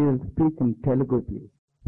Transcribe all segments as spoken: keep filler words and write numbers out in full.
He will speak in Telugu, please.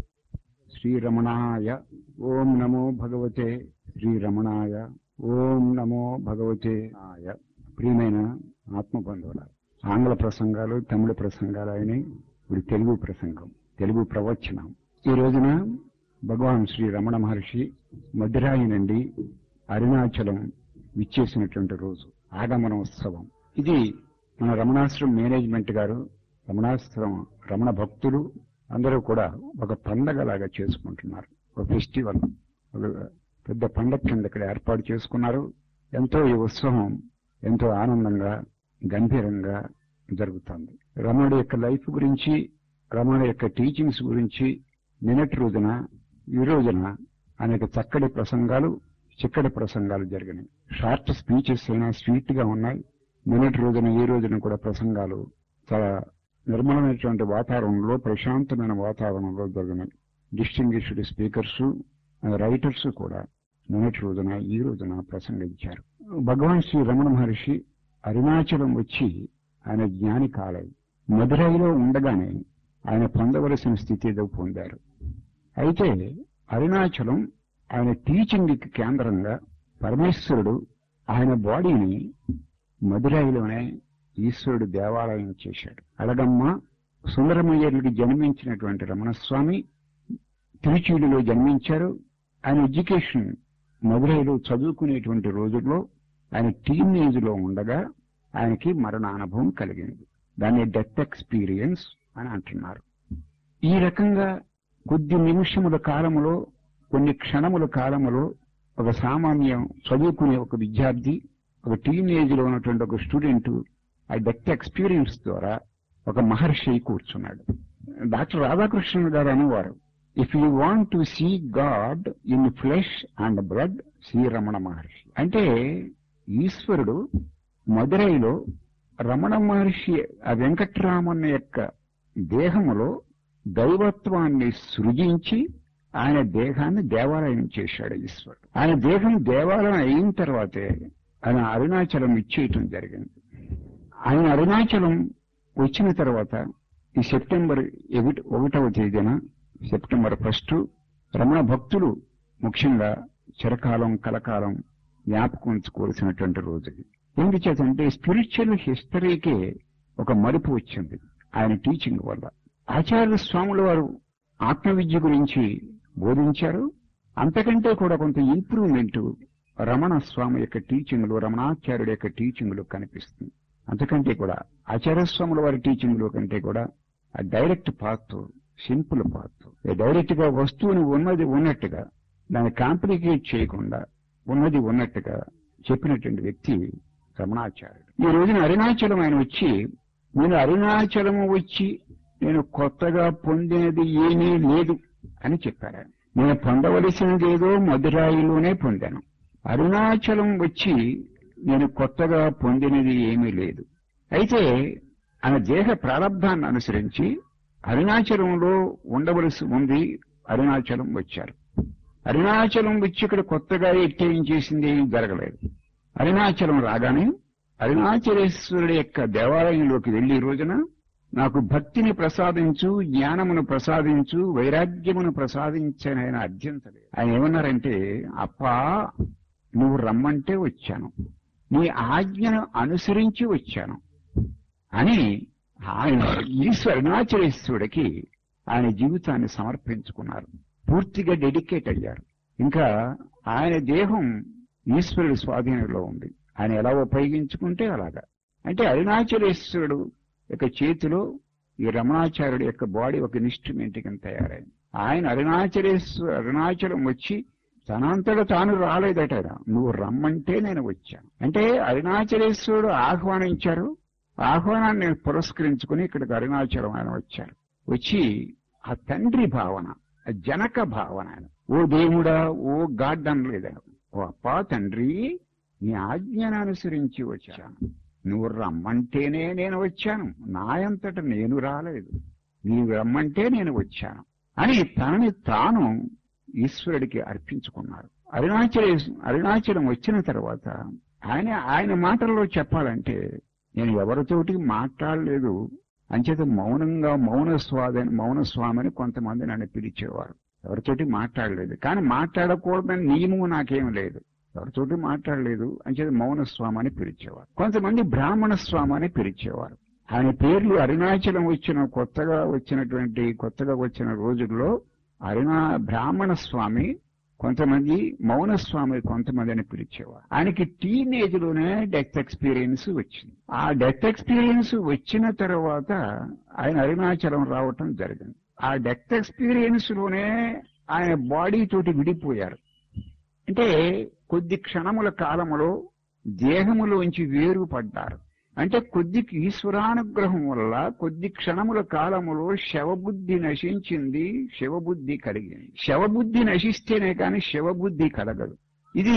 Shri రమణాయ ఓం నమో భగవతే శ్రీ రమణాయ ఓం నమో భగవతే ఆయ. ప్రియమైన ఆత్మబంధువుల ఆంగ్ల ప్రసంగాలు, తమిళ ప్రసంగాలు అయినాయి. ఇప్పుడు తెలుగు ప్రసంగం, తెలుగు ప్రవచనం. ఈ రోజున భగవాన్ శ్రీ రమణ మహర్షి మధురాయి నుండి అరుణాచలం విచ్చేసినటువంటి రోజు, ఆగమన ఉత్సవం. ఇది మన రమణాశ్రమం మేనేజ్మెంట్ గారు, రమణాశ్రమం రమణ భక్తులు అందరూ కూడా ఒక పండగలాగా చేసుకుంటున్నారు. ఒక ఫెస్టివల్, ఒక పెద్ద పండగ కింద ఇక్కడ ఏర్పాటు చేసుకున్నారు. ఎంతో ఈ ఉత్సవం ఎంతో ఆనందంగా గంభీరంగా జరుగుతుంది. రమణుడి యొక్క లైఫ్ గురించి, రమణుడి యొక్క టీచింగ్స్ గురించి నిన్నటి రోజున ఈ రోజున అనేక చక్కటి ప్రసంగాలు, చిక్కటి ప్రసంగాలు జరిగినాయి. షార్ట్ స్పీచెస్ అయినా స్వీట్ గా ఉన్నాయి. నిన్నటి రోజున ఈ రోజున కూడా ప్రసంగాలు చాలా నిర్మలమైనటువంటి వాతావరణంలో, ప్రశాంతమైన వాతావరణంలో జరిగినాయి. డిస్టింగ్విష్డ్ స్పీకర్స్, రైటర్స్ కూడా నిన్నటి రోజున ఈ రోజున ప్రసంగించారు. భగవాన్ శ్రీ రమణ మహర్షి అరుణాచలం వచ్చి ఆయన జ్ఞాని కాలేదు. మధురైలో ఉండగానే ఆయన పొందవలసిన స్థితి ఏదో పొందారు. అయితే అరుణాచలం ఆయన టీచింగ్ కి కేంద్రంగా పరమేశ్వరుడు ఆయన బాడీని మధురైలోనే ఈశ్వరుడు దేవాలయం చేశాడు. అడగమ్మ సుందరమయ్యర్లకి జన్మించినటువంటి రమణస్వామి తిరుచూలిలో జన్మించారు. ఆయన ఎడ్యుకేషన్ మధురైలో చదువుకునేటువంటి రోజుల్లో ఆయన టీనేజ్ లో ఉండగా ఆయనకి మరణానుభవం కలిగింది. దాన్ని డెత్ ఎక్స్పీరియన్స్ అని అంటున్నారు. ఈ రకంగా కొద్ది నిమిషముల కాలములో, కొన్ని క్షణముల కాలములో ఒక సామాన్యం చదువుకునే ఒక విద్యార్థి, ఒక టీనేజ్ లో ఉన్నటువంటి ఒక స్టూడెంట్ ఆ డెత్ ఎక్స్పీరియన్స్ ద్వారా ఒక మహర్షి కూర్చున్నాడు. డాక్టర్ రాధాకృష్ణన్ గారు అనేవారు, if you want to see God in flesh and blood, see Ramana Maharshi. అంటే ఈశ్వరుడు మధురైలో రమణ మహర్షి ఆ వెంకట్రామన్ యొక్క దేహములో దైవత్వాన్ని సృజించి ఆయన దేహాన్ని దేవాలయం చేశాడు ఈశ్వరుడు. ఆయన దేహం దేవాలయం అయిన తర్వాతే ఆయన అరుణాచలం ఇచ్చేయటం జరిగింది. ఆయన అరుణాచలం వచ్చిన తర్వాత ఈ సెప్టెంబర్ ఒకటవ తేదీన, సెప్టెంబర్ ఫస్ట్ రమణ భక్తులు ముఖ్యంగా చిరకాలం కలకాలం జ్ఞాపకం ఉంచుకోవాల్సినటువంటి రోజు. ఏంటి చేతంటే స్పిరిచువల్ హిస్టరీకే ఒక మలుపు వచ్చింది ఆయన టీచింగ్ వల్ల. ఆచార్య స్వాముల వారు ఆత్మవిద్య గురించి బోధించారు. అంతకంటే కూడా కొంత ఇంప్రూవ్మెంట్ రమణ స్వామి యొక్క టీచింగ్ లో, రమణాచార్యుడి యొక్క టీచింగ్ లో కనిపిస్తుంది. అంతకంటే కూడా ఆచార్యస్వాముల వారి టీచింగ్ లో కంటే కూడా ఆ direct path, simple path, direct గా వస్తువుని ఉన్నది ఉన్నట్టుగా, దాన్ని కాంప్లికేట్ చేయకుండా ఉన్నది ఉన్నట్టుగా చెప్పినటువంటి వ్యక్తి రమణాచార్యుడు. ఈ రోజున అరుణాచలం ఆయన వచ్చి, నేను అరుణాచలం వచ్చి నేను కొత్తగా పొందినది ఏమీ లేదు అని చెప్పారు. నేను పొందవలసినది ఏదో మధురాయిలోనే పొందాను. అరుణాచలం వచ్చి నేను కొత్తగా పొందినది ఏమీ లేదు. అయితే ఆయన దేహ ప్రారంభాన్ని అనుసరించి అరుణాచలంలో ఉండవలసి ఉంది. అరుణాచలం వచ్చారు. అరుణాచలం వచ్చి ఇక్కడ కొత్తగా ఎట్టేం చేసింది ఏం జరగలేదు. అరుణాచలం రాగానే అరుణాచలేశ్వరుడి యొక్క దేవాలయంలోకి వెళ్లి రోజున నాకు భక్తిని ప్రసాదించు, జ్ఞానమును ప్రసాదించు, వైరాగ్యమును ప్రసాదించనైనా అర్థించలేదు. ఆయన ఏమన్నారంటే, అప్పా నువ్వు రమ్మంటే వచ్చాను, నీ ఆజ్ఞను అనుసరించి వచ్చాను అని ఆయన ఈశ్వర అరుణాచలేశ్వరుడికి ఆయన జీవితాన్ని సమర్పించుకున్నారు. పూర్తిగా డెడికేట్ అయ్యారు. ఇంకా ఆయన దేహం ఈశ్వరుడి స్వాధీనంలో ఉంది. ఆయన ఎలా ఉపయోగించుకుంటే అలాగా. అంటే అరుణాచలేశ్వరుడు యొక్క చేతిలో ఈ రమణాచార్యుడి యొక్క బాడీ ఒక ఇన్స్ట్రుమెంట్ కింద తయారైంది. ఆయన అరుణాచలేశ్వర అరుణాచలం వచ్చి తనంతట తాను రాలేదట, నువ్వు రమ్మంటే నేను వచ్చాను. అంటే అరుణాచలేశ్వరుడు ఆహ్వానించారు. ఆహ్వానాన్ని పురస్కరించుకుని ఇక్కడికి అరుణాచలం ఆయన వచ్చారు. వచ్చి ఆ తండ్రి భావన, జనక భావన, ఓ దేవుడా, ఓ గాడ్ అనలేదు. ఓ అప్పా తండ్రి, నీ ఆజ్ఞను అనుసరించి వచ్చాను, నువ్వు రమ్మంటేనే నేను వచ్చాను, నా అంతట నేను రాలేదు, నీవు రమ్మంటే నేను వచ్చాను అని తనని తాను ఈశ్వరుడికి అర్పించుకున్నారు. అరుణాచల అరుణాచలం వచ్చిన తర్వాత ఆయన ఆయన మాటల్లో చెప్పాలంటే, నేను ఎవరితోటి మాట్లాడలేదు, అంచేత మౌనంగా మౌన స్వామి మౌన స్వామిని కొంతమంది నన్ను పిలిచేవారు. ఎవరితోటి మాట్లాడలేదు, కానీ మాట్లాడకూడదని నియమం నాకేం లేదు. ఎవరితోటి మాట్లాడలేదు అంచేత మౌన స్వామి అని పిలిచేవారు. కొంతమంది బ్రాహ్మణ స్వామి అని పిలిచేవారు. ఆయన పేర్లు అరుణాచలం వచ్చిన కొత్తగా వచ్చినటువంటి కొత్తగా వచ్చిన రోజుల్లో అరుణా బ్రాహ్మణ స్వామి, కొంతమంది మౌనస్వామి, కొంతమంది అని పిలిచేవారు. ఆయనకి టీనేజ్ లోనే డెత్ ఎక్స్పీరియన్స్ వచ్చింది. ఆ డెత్ ఎక్స్పీరియన్స్ వచ్చిన తర్వాత ఆయన అరుణాచలం రావటం జరిగింది. ఆ డెత్ ఎక్స్పీరియన్స్ లోనే ఆయన బాడీ తోటి విడిపోయారు. అంటే కొద్ది క్షణముల కాలములో దేహములోంచి వేరుపడ్డారు. అంటే కొద్ది ఈశ్వరానుగ్రహం వల్ల కొద్ది క్షణముల కాలములో శవబుద్ధి నశించింది, శివబుద్ధి కలిగింది. శవబుద్ధి నశిస్తేనే కానీ శివబుద్ధి కలగదు. ఇది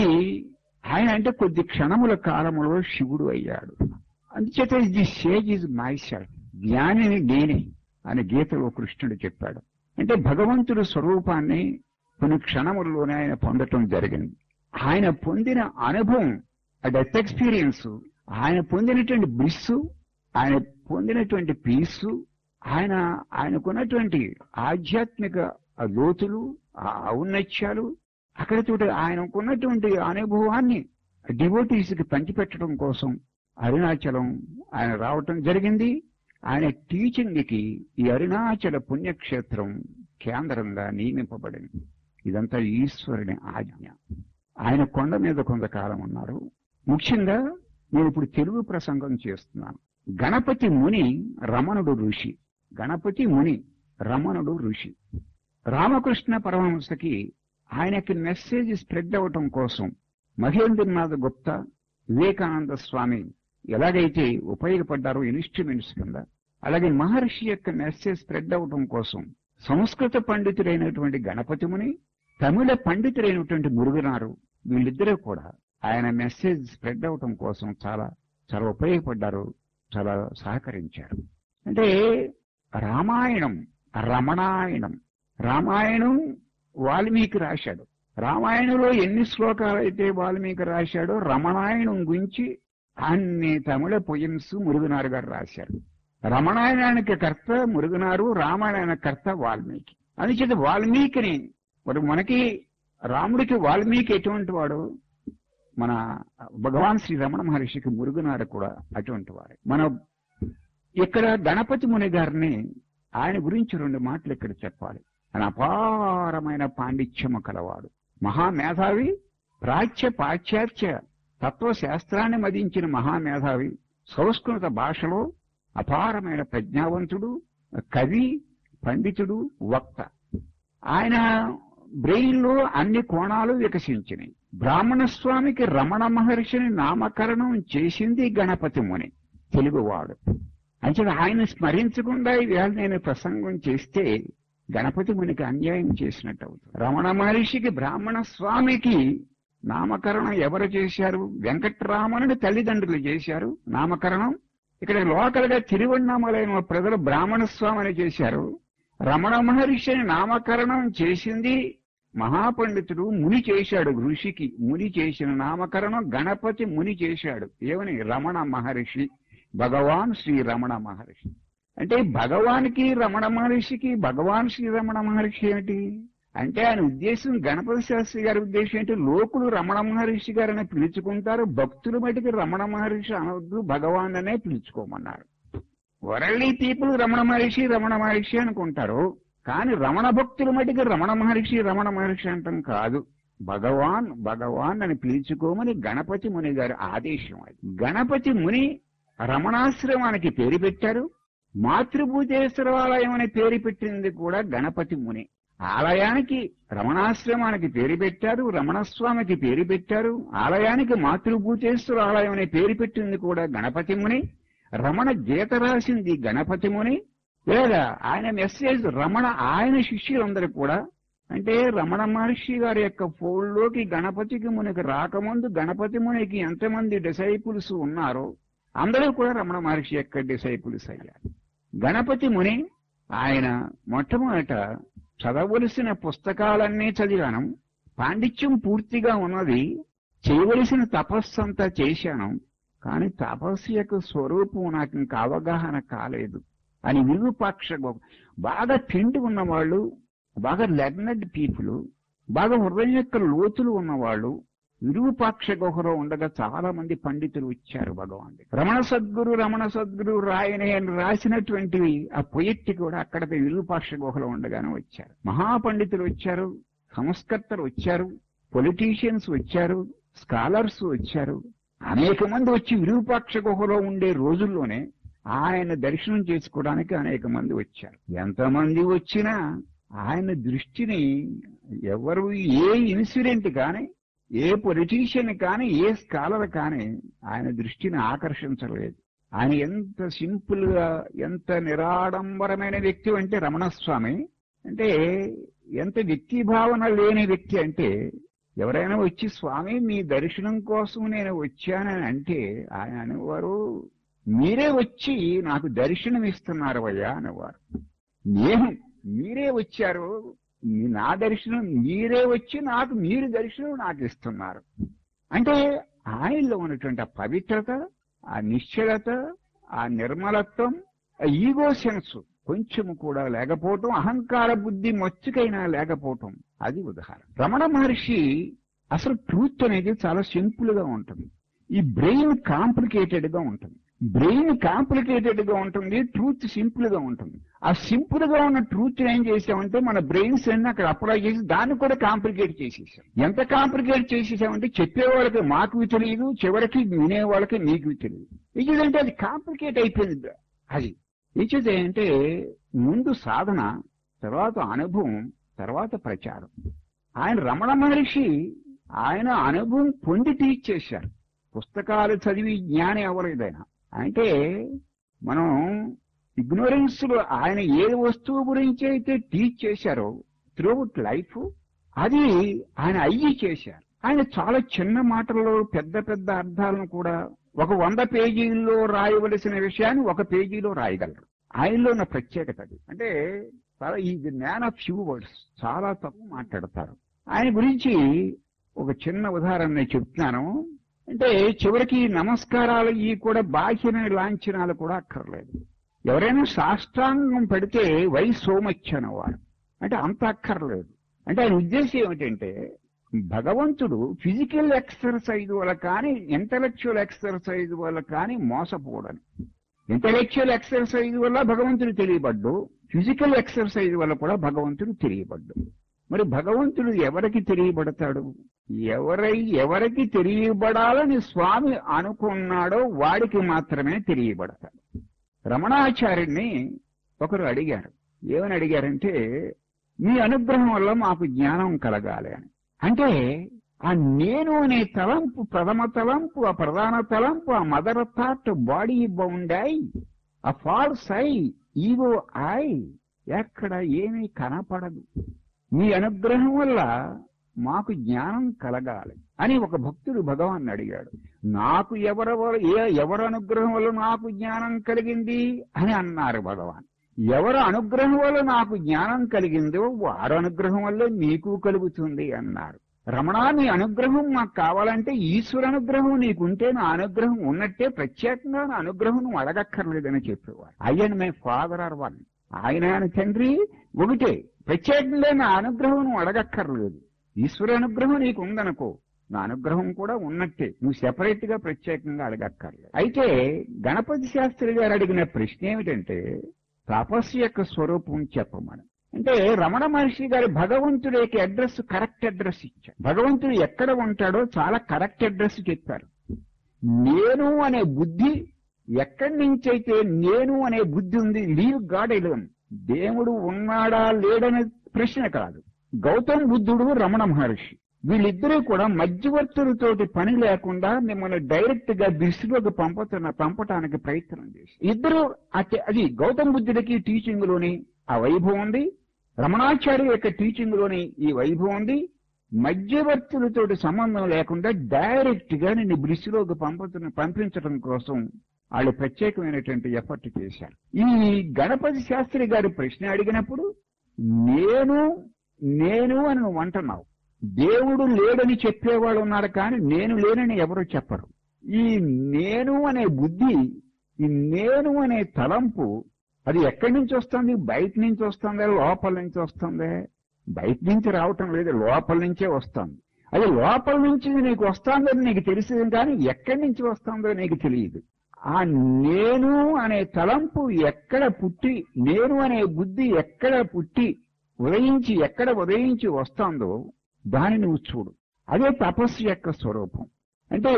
ఆయన అంటే కొద్ది క్షణముల కాలములో శివుడు అయ్యాడు. అందుచేత the sage is myself, జ్ఞానిని నేనే అని గీతలో కృష్ణుడు చెప్పాడు. అంటే భగవంతుడి స్వరూపాన్ని కొన్ని క్షణముల్లోనే ఆయన పొందటం జరిగింది. ఆయన పొందిన అనుభవం, ఆ డెత్ ఎక్స్పీరియన్స్, ఆయన పొందినటువంటి బ్లిస్, ఆయన పొందినటువంటి పీసు, ఆయన ఆయనకున్నటువంటి ఆధ్యాత్మిక లోతులు, ఆ ఔన్నత్యాలు, అక్కడితో ఆయనకున్నటువంటి అనుభవాన్ని డివోటీస్ కి పంచిపెట్టడం కోసం అరుణాచలం ఆయన రావటం జరిగింది. ఆయన టీచింగ్ కి ఈ అరుణాచల పుణ్యక్షేత్రం కేంద్రంగా నియమింపబడింది. ఇదంతా ఈశ్వరుని ఆజ్ఞ. ఆయన కొండ మీద కొంతకాలం ఉన్నారు. ముఖ్యంగా నేను ఇప్పుడు తెలుగు ప్రసంగం చేస్తున్నాను. గణపతి ముని రమణుడు ఋషి. గణపతి ముని రమణుడు ఋషి. రామకృష్ణ పరమహంసకి ఆయనకి మెసేజ్ స్ప్రెడ్ అవటం కోసం మహేంద్రనాథ్ గుప్తా, వివేకానంద స్వామి ఎలాగైతే ఉపయోగపడ్డారో ఇన్స్ట్రుమెంట్స్ కింద, అలాగే మహర్షి యొక్క మెసేజ్ స్ప్రెడ్ అవటం కోసం సంస్కృత పండితుడైనటువంటి గణపతి ముని, తమిళ పండితుడైనటువంటి మురుగనారు, వీళ్ళిద్దరూ కూడా ఆయన మెసేజ్ స్ప్రెడ్ అవటం కోసం చాలా చాలా ఉపయోగపడ్డారు, చాలా సహకరించారు. అంటే రామాయణం రమణాయణం. రామాయణం వాల్మీకి రాశాడు. రామాయణంలో ఎన్ని శ్లోకాలు అయితే వాల్మీకి రాశాడో రమణాయణం గురించి అన్ని తమిళ పొయమ్స్ మురుగనారు గారు రాశారు. రమణాయనానికి కర్త మురుగనారు, రామాయణ కర్త వాల్మీకి. అందుచేత వాల్మీకిని మరి మనకి రాముడికి వాల్మీకి ఎటువంటి వాడు, మన భగవాన్ శ్రీ రమణ మహర్షికి మురుగనారు కూడా అటువంటి వారు. మన ఇక్కడ గణపతి ముని గారిని ఆయన గురించి రెండు మాటలు ఇక్కడ చెప్పాలి. ఆయన అపారమైన పాండిత్యము కలవాడు, మహామేధావి, ప్రాచ్య పాశ్చాత్య తత్వశాస్త్రాన్ని మదించిన మహామేధావి, సంస్కృత భాషలో అపారమైన ప్రజ్ఞావంతుడు, కవి, పండితుడు, వక్త. ఆయన బ్రెయిన్ లో అన్ని కోణాలు వికసించినాయి. బ్రాహ్మణ స్వామికి రమణ మహర్షిని నామకరణం చేసింది గణపతి ముని, తెలుగువాడు. అంటే ఆయన స్మరించకుండా ఈవేళ నేను ప్రసంగం చేస్తే గణపతి మునికి అన్యాయం చేసినట్టు అవుతుంది. రమణ మహర్షికి బ్రాహ్మణ స్వామికి నామకరణం ఎవరు చేశారు? వెంకట్రామనుడి తల్లిదండ్రులు చేశారు నామకరణం. ఇక్కడ లోకల్ గా తిరువణ్ణామలైన ప్రజలు బ్రాహ్మణ స్వామిని చేశారు. రమణ మహర్షిని నామకరణం చేసింది మహాపండితుడు ముని చేశాడు. ఋషికి ముని చేసిన నామకరణం గణపతి ముని చేశాడు. ఏమని? రమణ మహర్షి, భగవాన్ శ్రీ రమణ మహర్షి. అంటే భగవానికి రమణ మహర్షికి భగవాన్ శ్రీ రమణ మహర్షి ఏమిటి అంటే ఆయన ఉద్దేశం, గణపతి శాస్త్రి గారి ఉద్దేశం ఏంటి? లోకులు రమణ మహర్షి గారని పిలుచుకుంటారు, భక్తుల మటుకు రమణ మహర్షి అనవద్దు, భగవాన్ అనే పిలుచుకోమన్నారు. వరల్డీ పీపుల్ రమణ మహర్షి రమణ మహర్షి అనుకుంటారు, కానీ రమణ భక్తుల మటుకు రమణ మహర్షి రమణ మహర్షి అంటాం కాదు, భగవాన్ భగవాన్ అని పిలుచుకోమని గణపతి ముని గారి ఆదేశం. అది గణపతి ముని రమణాశ్రమానికి పేరు పెట్టారు. మాతృభూతేశ్వరాలయం అనే పేరు పెట్టింది కూడా గణపతి ముని. ఆలయానికి రమణాశ్రమానికి పేరు పెట్టారు, రమణస్వామికి పేరు పెట్టారు. ఆలయానికి మాతృభూతేశ్వర ఆలయం అనే పేరు పెట్టింది కూడా గణపతి ముని. రమణ గీత రాసింది గణపతి ముని. లేదా ఆయన మెసేజ్ రమణ ఆయన శిష్యులందరూ కూడా, అంటే రమణ మహర్షి గారి యొక్క ఫోల్డ్లోకి గణపతికి మునికి రాకముందు గణపతి మునికి ఎంతమంది డిసైపుల్స్ ఉన్నారో అందరూ కూడా రమణ మహర్షి యొక్క డిసైపుల్స్ అయ్యారు. గణపతి ముని ఆయన మొట్టమొదట చదవలసిన పుస్తకాలన్నీ చదివాను, పాండిత్యం పూర్తిగా ఉన్నది, చేయవలసిన తపస్సు అంతా చేశాను, కానీ తపస్సు యొక్క స్వరూపం నాకు ఇంకా అవగాహన కాలేదు అని విరూపాక్ష గుహ. బాగా తిండి ఉన్నవాళ్ళు, బాగా లెర్నెడ్ పీపుల్, బాగా హృదయం యొక్క లోతులు ఉన్నవాళ్ళు విరూపాక్ష గుహలో ఉండగా చాలా మంది పండితులు వచ్చారు భగవాన్. రమణ సద్గురు రమణ సద్గురు రాయనే అని రాసినటువంటివి ఆ పొయెట్టి కూడా అక్కడికి విరూపాక్ష గుహలో ఉండగానే వచ్చారు. మహాపండితులు వచ్చారు, సంస్కర్తలు వచ్చారు, పొలిటీషియన్స్ వచ్చారు, స్కాలర్స్ వచ్చారు. అనేక మంది వచ్చి విరూపాక్ష గుహలో ఉండే రోజుల్లోనే ఆయన దర్శనం చేసుకోవడానికి అనేక మంది వచ్చారు. ఎంతమంది వచ్చినా ఆయన దృష్టిని ఎవరు, ఏ ఇన్సిడెంట్ కానీ, ఏ పొలిటీషియన్ కానీ, ఏ స్కాలర్ కానీ ఆయన దృష్టిని ఆకర్షించలేదు. ఆయన ఎంత సింపుల్ గా, ఎంత నిరాడంబరమైన వ్యక్తి అంటే రమణస్వామి అంటే ఎంత వ్యక్తి భావన లేని వ్యక్తి అంటే, ఎవరైనా వచ్చి స్వామి మీ దర్శనం కోసం నేను వచ్చానని అంటే ఆయన అనేవారు, మీరే వచ్చి నాకు దర్శనం ఇస్తున్నారు అయ్యా అనేవారు. నేను మీరే వచ్చారు, నా దర్శనం మీరే వచ్చి నాకు మీరు దర్శనం నాకు ఇస్తున్నారు అంటే ఆయనలో ఉన్నటువంటి ఆ పవిత్రత, ఆ నిశ్చలత, ఆ నిర్మలత్వం, ఆ ఈగో సెన్స్ కొంచెము కూడా లేకపోవటం, అహంకార బుద్ధి మచ్చుకైనా లేకపోవటం, అది ఉదాహరణ. రమణ మహర్షి అసలు ట్రూత్ అనేది చాలా సింపుల్ గా ఉంటుంది. ఈ బ్రెయిన్ కాంప్లికేటెడ్ గా ఉంటుంది. బ్రెయిన్ కాంప్లికేటెడ్ గా ఉంటుంది, ట్రూత్ సింపుల్ గా ఉంటుంది. ఆ సింపుల్ గా ఉన్న ట్రూత్ ఏం చేసామంటే మన బ్రెయిన్స్ అన్ని అక్కడ అప్లై చేసి దాన్ని కూడా కాంప్లికేట్ చేసేసాం. ఎంత కాంప్లికేట్ చేసేసామంటే చెప్పేవాళ్ళకి మాకు తెలియదు, చివరికి వినేవాళ్ళకి మీకు తెలియదు. ఇదంటే అది కాంప్లికేట్ అయిపోయింది. అది ఇచ్చేది అంటే ముందు సాధన, తర్వాత అనుభవం, తర్వాత ప్రచారం. ఆయన రమణ మహర్షి ఆయన అనుభవం పొంది టీచ్ చేశారు. పుస్తకాలు చదివి జ్ఞాని ఎవరైనా అంటే మనం ఇగ్నోరెన్స్ లో ఆయన ఏ వస్తువు గురించి అయితే టీచ్ చేశారో త్రూఅవుట్ లైఫ్, అది ఆయన అయ్యి చేశారు. ఆయన చాలా చిన్న మాటల్లో పెద్ద పెద్ద అర్థాలను కూడా ఒక వంద పేజీల్లో రాయవలసిన విషయాన్ని ఒక పేజీలో రాయగలరు. ఆయనలో ఉన్న ప్రత్యేకత అది. అంటే చాలా ఈ మ్యాన్ ఆఫ్ ఫ్యూ వర్డ్స్, చాలా తక్కువ మాట్లాడతారు. ఆయన గురించి ఒక చిన్న ఉదాహరణ నేను చెప్తున్నాను. అంటే చివరికి నమస్కారాలు ఈ కూడా బాహ్యమైన లాంఛనాలు కూడా అక్కర్లేదు. ఎవరైనా సాష్టాంగం పెడితే వై సో మచ్ అనేవారు, అంటే అంత అక్కర్లేదు. అంటే ఆయన ఉద్దేశం ఏమిటంటే భగవంతుడు ఫిజికల్ ఎక్సర్సైజ్ వల్ల కానీ ఇంటలెక్చువల్ ఎక్సర్సైజ్ వల్ల కానీ మోసపోవడం. ఇంటలెక్చువల్ ఎక్సర్సైజ్ వల్ల భగవంతుడు తెలియబడ్డు, ఫిజికల్ ఎక్సర్సైజ్ వల్ల కూడా భగవంతుడు తెలియబడ్డు. మరి భగవంతుడు ఎవరికి తెలియబడతాడు? ఎవరై ఎవరికి తెలియబడాలని స్వామి అనుకున్నాడో వాడికి మాత్రమే తెలియబడతాడు. రమణాచార్యుడిని ఒకరు అడిగారు. ఏమని అడిగారంటే, మీ అనుగ్రహం వల్ల మాకు జ్ఞానం కలగాలి అని. అంటే ఆ నేను అనే తలంపు, ప్రథమ తలంపు, ఆ ప్రధాన తలంపు, ఆ mother thought body bound I, ఆ ఫాల్స్ ఐ, ఈగో ఐ ఎక్కడ ఏమీ కనపడదు. మీ అనుగ్రహం వల్ల మాకు జ్ఞానం కలగాలి అని ఒక భక్తుడు భగవాన్ అడిగాడు. నాకు ఎవరి ఏ ఎవరి అనుగ్రహం వల్ల నాకు జ్ఞానం కలిగింది అని అన్నారు భగవాన్. ఎవరి అనుగ్రహం వల్ల నాకు జ్ఞానం కలిగిందో వారి అనుగ్రహం వల్ల నీకు కలుగుతుంది అన్నారు. రమణ, నీ అనుగ్రహం మాకు కావాలంటే ఈశ్వర అనుగ్రహం నీకుంటే నా అనుగ్రహం ఉన్నట్టే, ప్రత్యేకంగా నా అనుగ్రహం నువ్వు అడగక్కర్లేదని చెప్పేవారు. I and my father are one, ఆయన తండ్రి ఒకటే, ప్రత్యేకంగా నా అనుగ్రహం నువ్వు అడగక్కర్లేదు. ఈశ్వర అనుగ్రహం నీకు ఉందనుకో, నా అనుగ్రహం కూడా ఉన్నట్టే, నువ్వు సెపరేట్ గా ప్రత్యేకంగా అడగక్కర్లేదు. అయితే గణపతి శాస్త్రి గారు అడిగిన ప్రశ్న ఏమిటంటే, తపస్సు యొక్క స్వరూపం చెప్పమని. అంటే రమణ మహర్షి గారి భగవంతుడి యొక్క అడ్రస్ కరెక్ట్ అడ్రస్ ఇచ్చారు. భగవంతుడు ఎక్కడ ఉంటాడో చాలా కరెక్ట్ అడ్రస్ చెప్పారు. నేను అనే బుద్ధి ఎక్కడి నుంచి అయితే నేను అనే బుద్ధి ఉంది, లీవ్ గాడ్ ఎలోన్, దేవుడు ఉన్నాడా లేడనే ప్రశ్న కాదు. గౌతమ్ బుద్ధుడు, రమణ మహర్షి వీళ్ళిద్దరూ కూడా మధ్యవర్తులతోటి పని లేకుండా మిమ్మల్ని డైరెక్ట్ గా దిశలోకి పంపుతున్న పంపటానికి ప్రయత్నం చేసి ఇద్దరు, అది గౌతమ్ బుద్ధుడికి టీచింగ్ లోని ఆ వైభవం ఉంది, రమణాచార్య యొక్క టీచింగ్ లోని ఈ వైభవం ఉంది. మధ్యవర్తులతోటి సంబంధం లేకుండా డైరెక్ట్ గా నిన్ను బ్రిస్లోకి పంపుతున్న పంపించడం కోసం వాళ్ళు ప్రత్యేకమైనటువంటి ఎఫర్ట్ చేశారు. ఈ గణపతి శాస్త్రి గారి ప్రశ్న అడిగినప్పుడు నేను నేను అని నువ్వు అంటున్నావు. దేవుడు లేడని చెప్పేవాళ్ళు ఉన్నారు, కానీ నేను లేనని ఎవరు చెప్పరు. ఈ నేను అనే బుద్ధి, ఈ నేను అనే తలంపు అది ఎక్కడి నుంచి వస్తుంది? బయట నుంచి వస్తుందా, లోపల నుంచి వస్తుందా? బయట నుంచి రావటం లేదు, లోపల నుంచే వస్తుంది. అది లోపల నుంచి నీకు వస్తుందని నీకు తెలిసింది, కానీ ఎక్కడి నుంచి వస్తుందో నీకు తెలియదు. ఆ నేను అనే తలంపు ఎక్కడ పుట్టి, నేను అనే బుద్ధి ఎక్కడ పుట్టి ఉదయించి ఎక్కడ ఉదయించి వస్తుందో దాన్ని నువ్వు చూడు. అదే తపస్సు యొక్క స్వరూపం. అంటే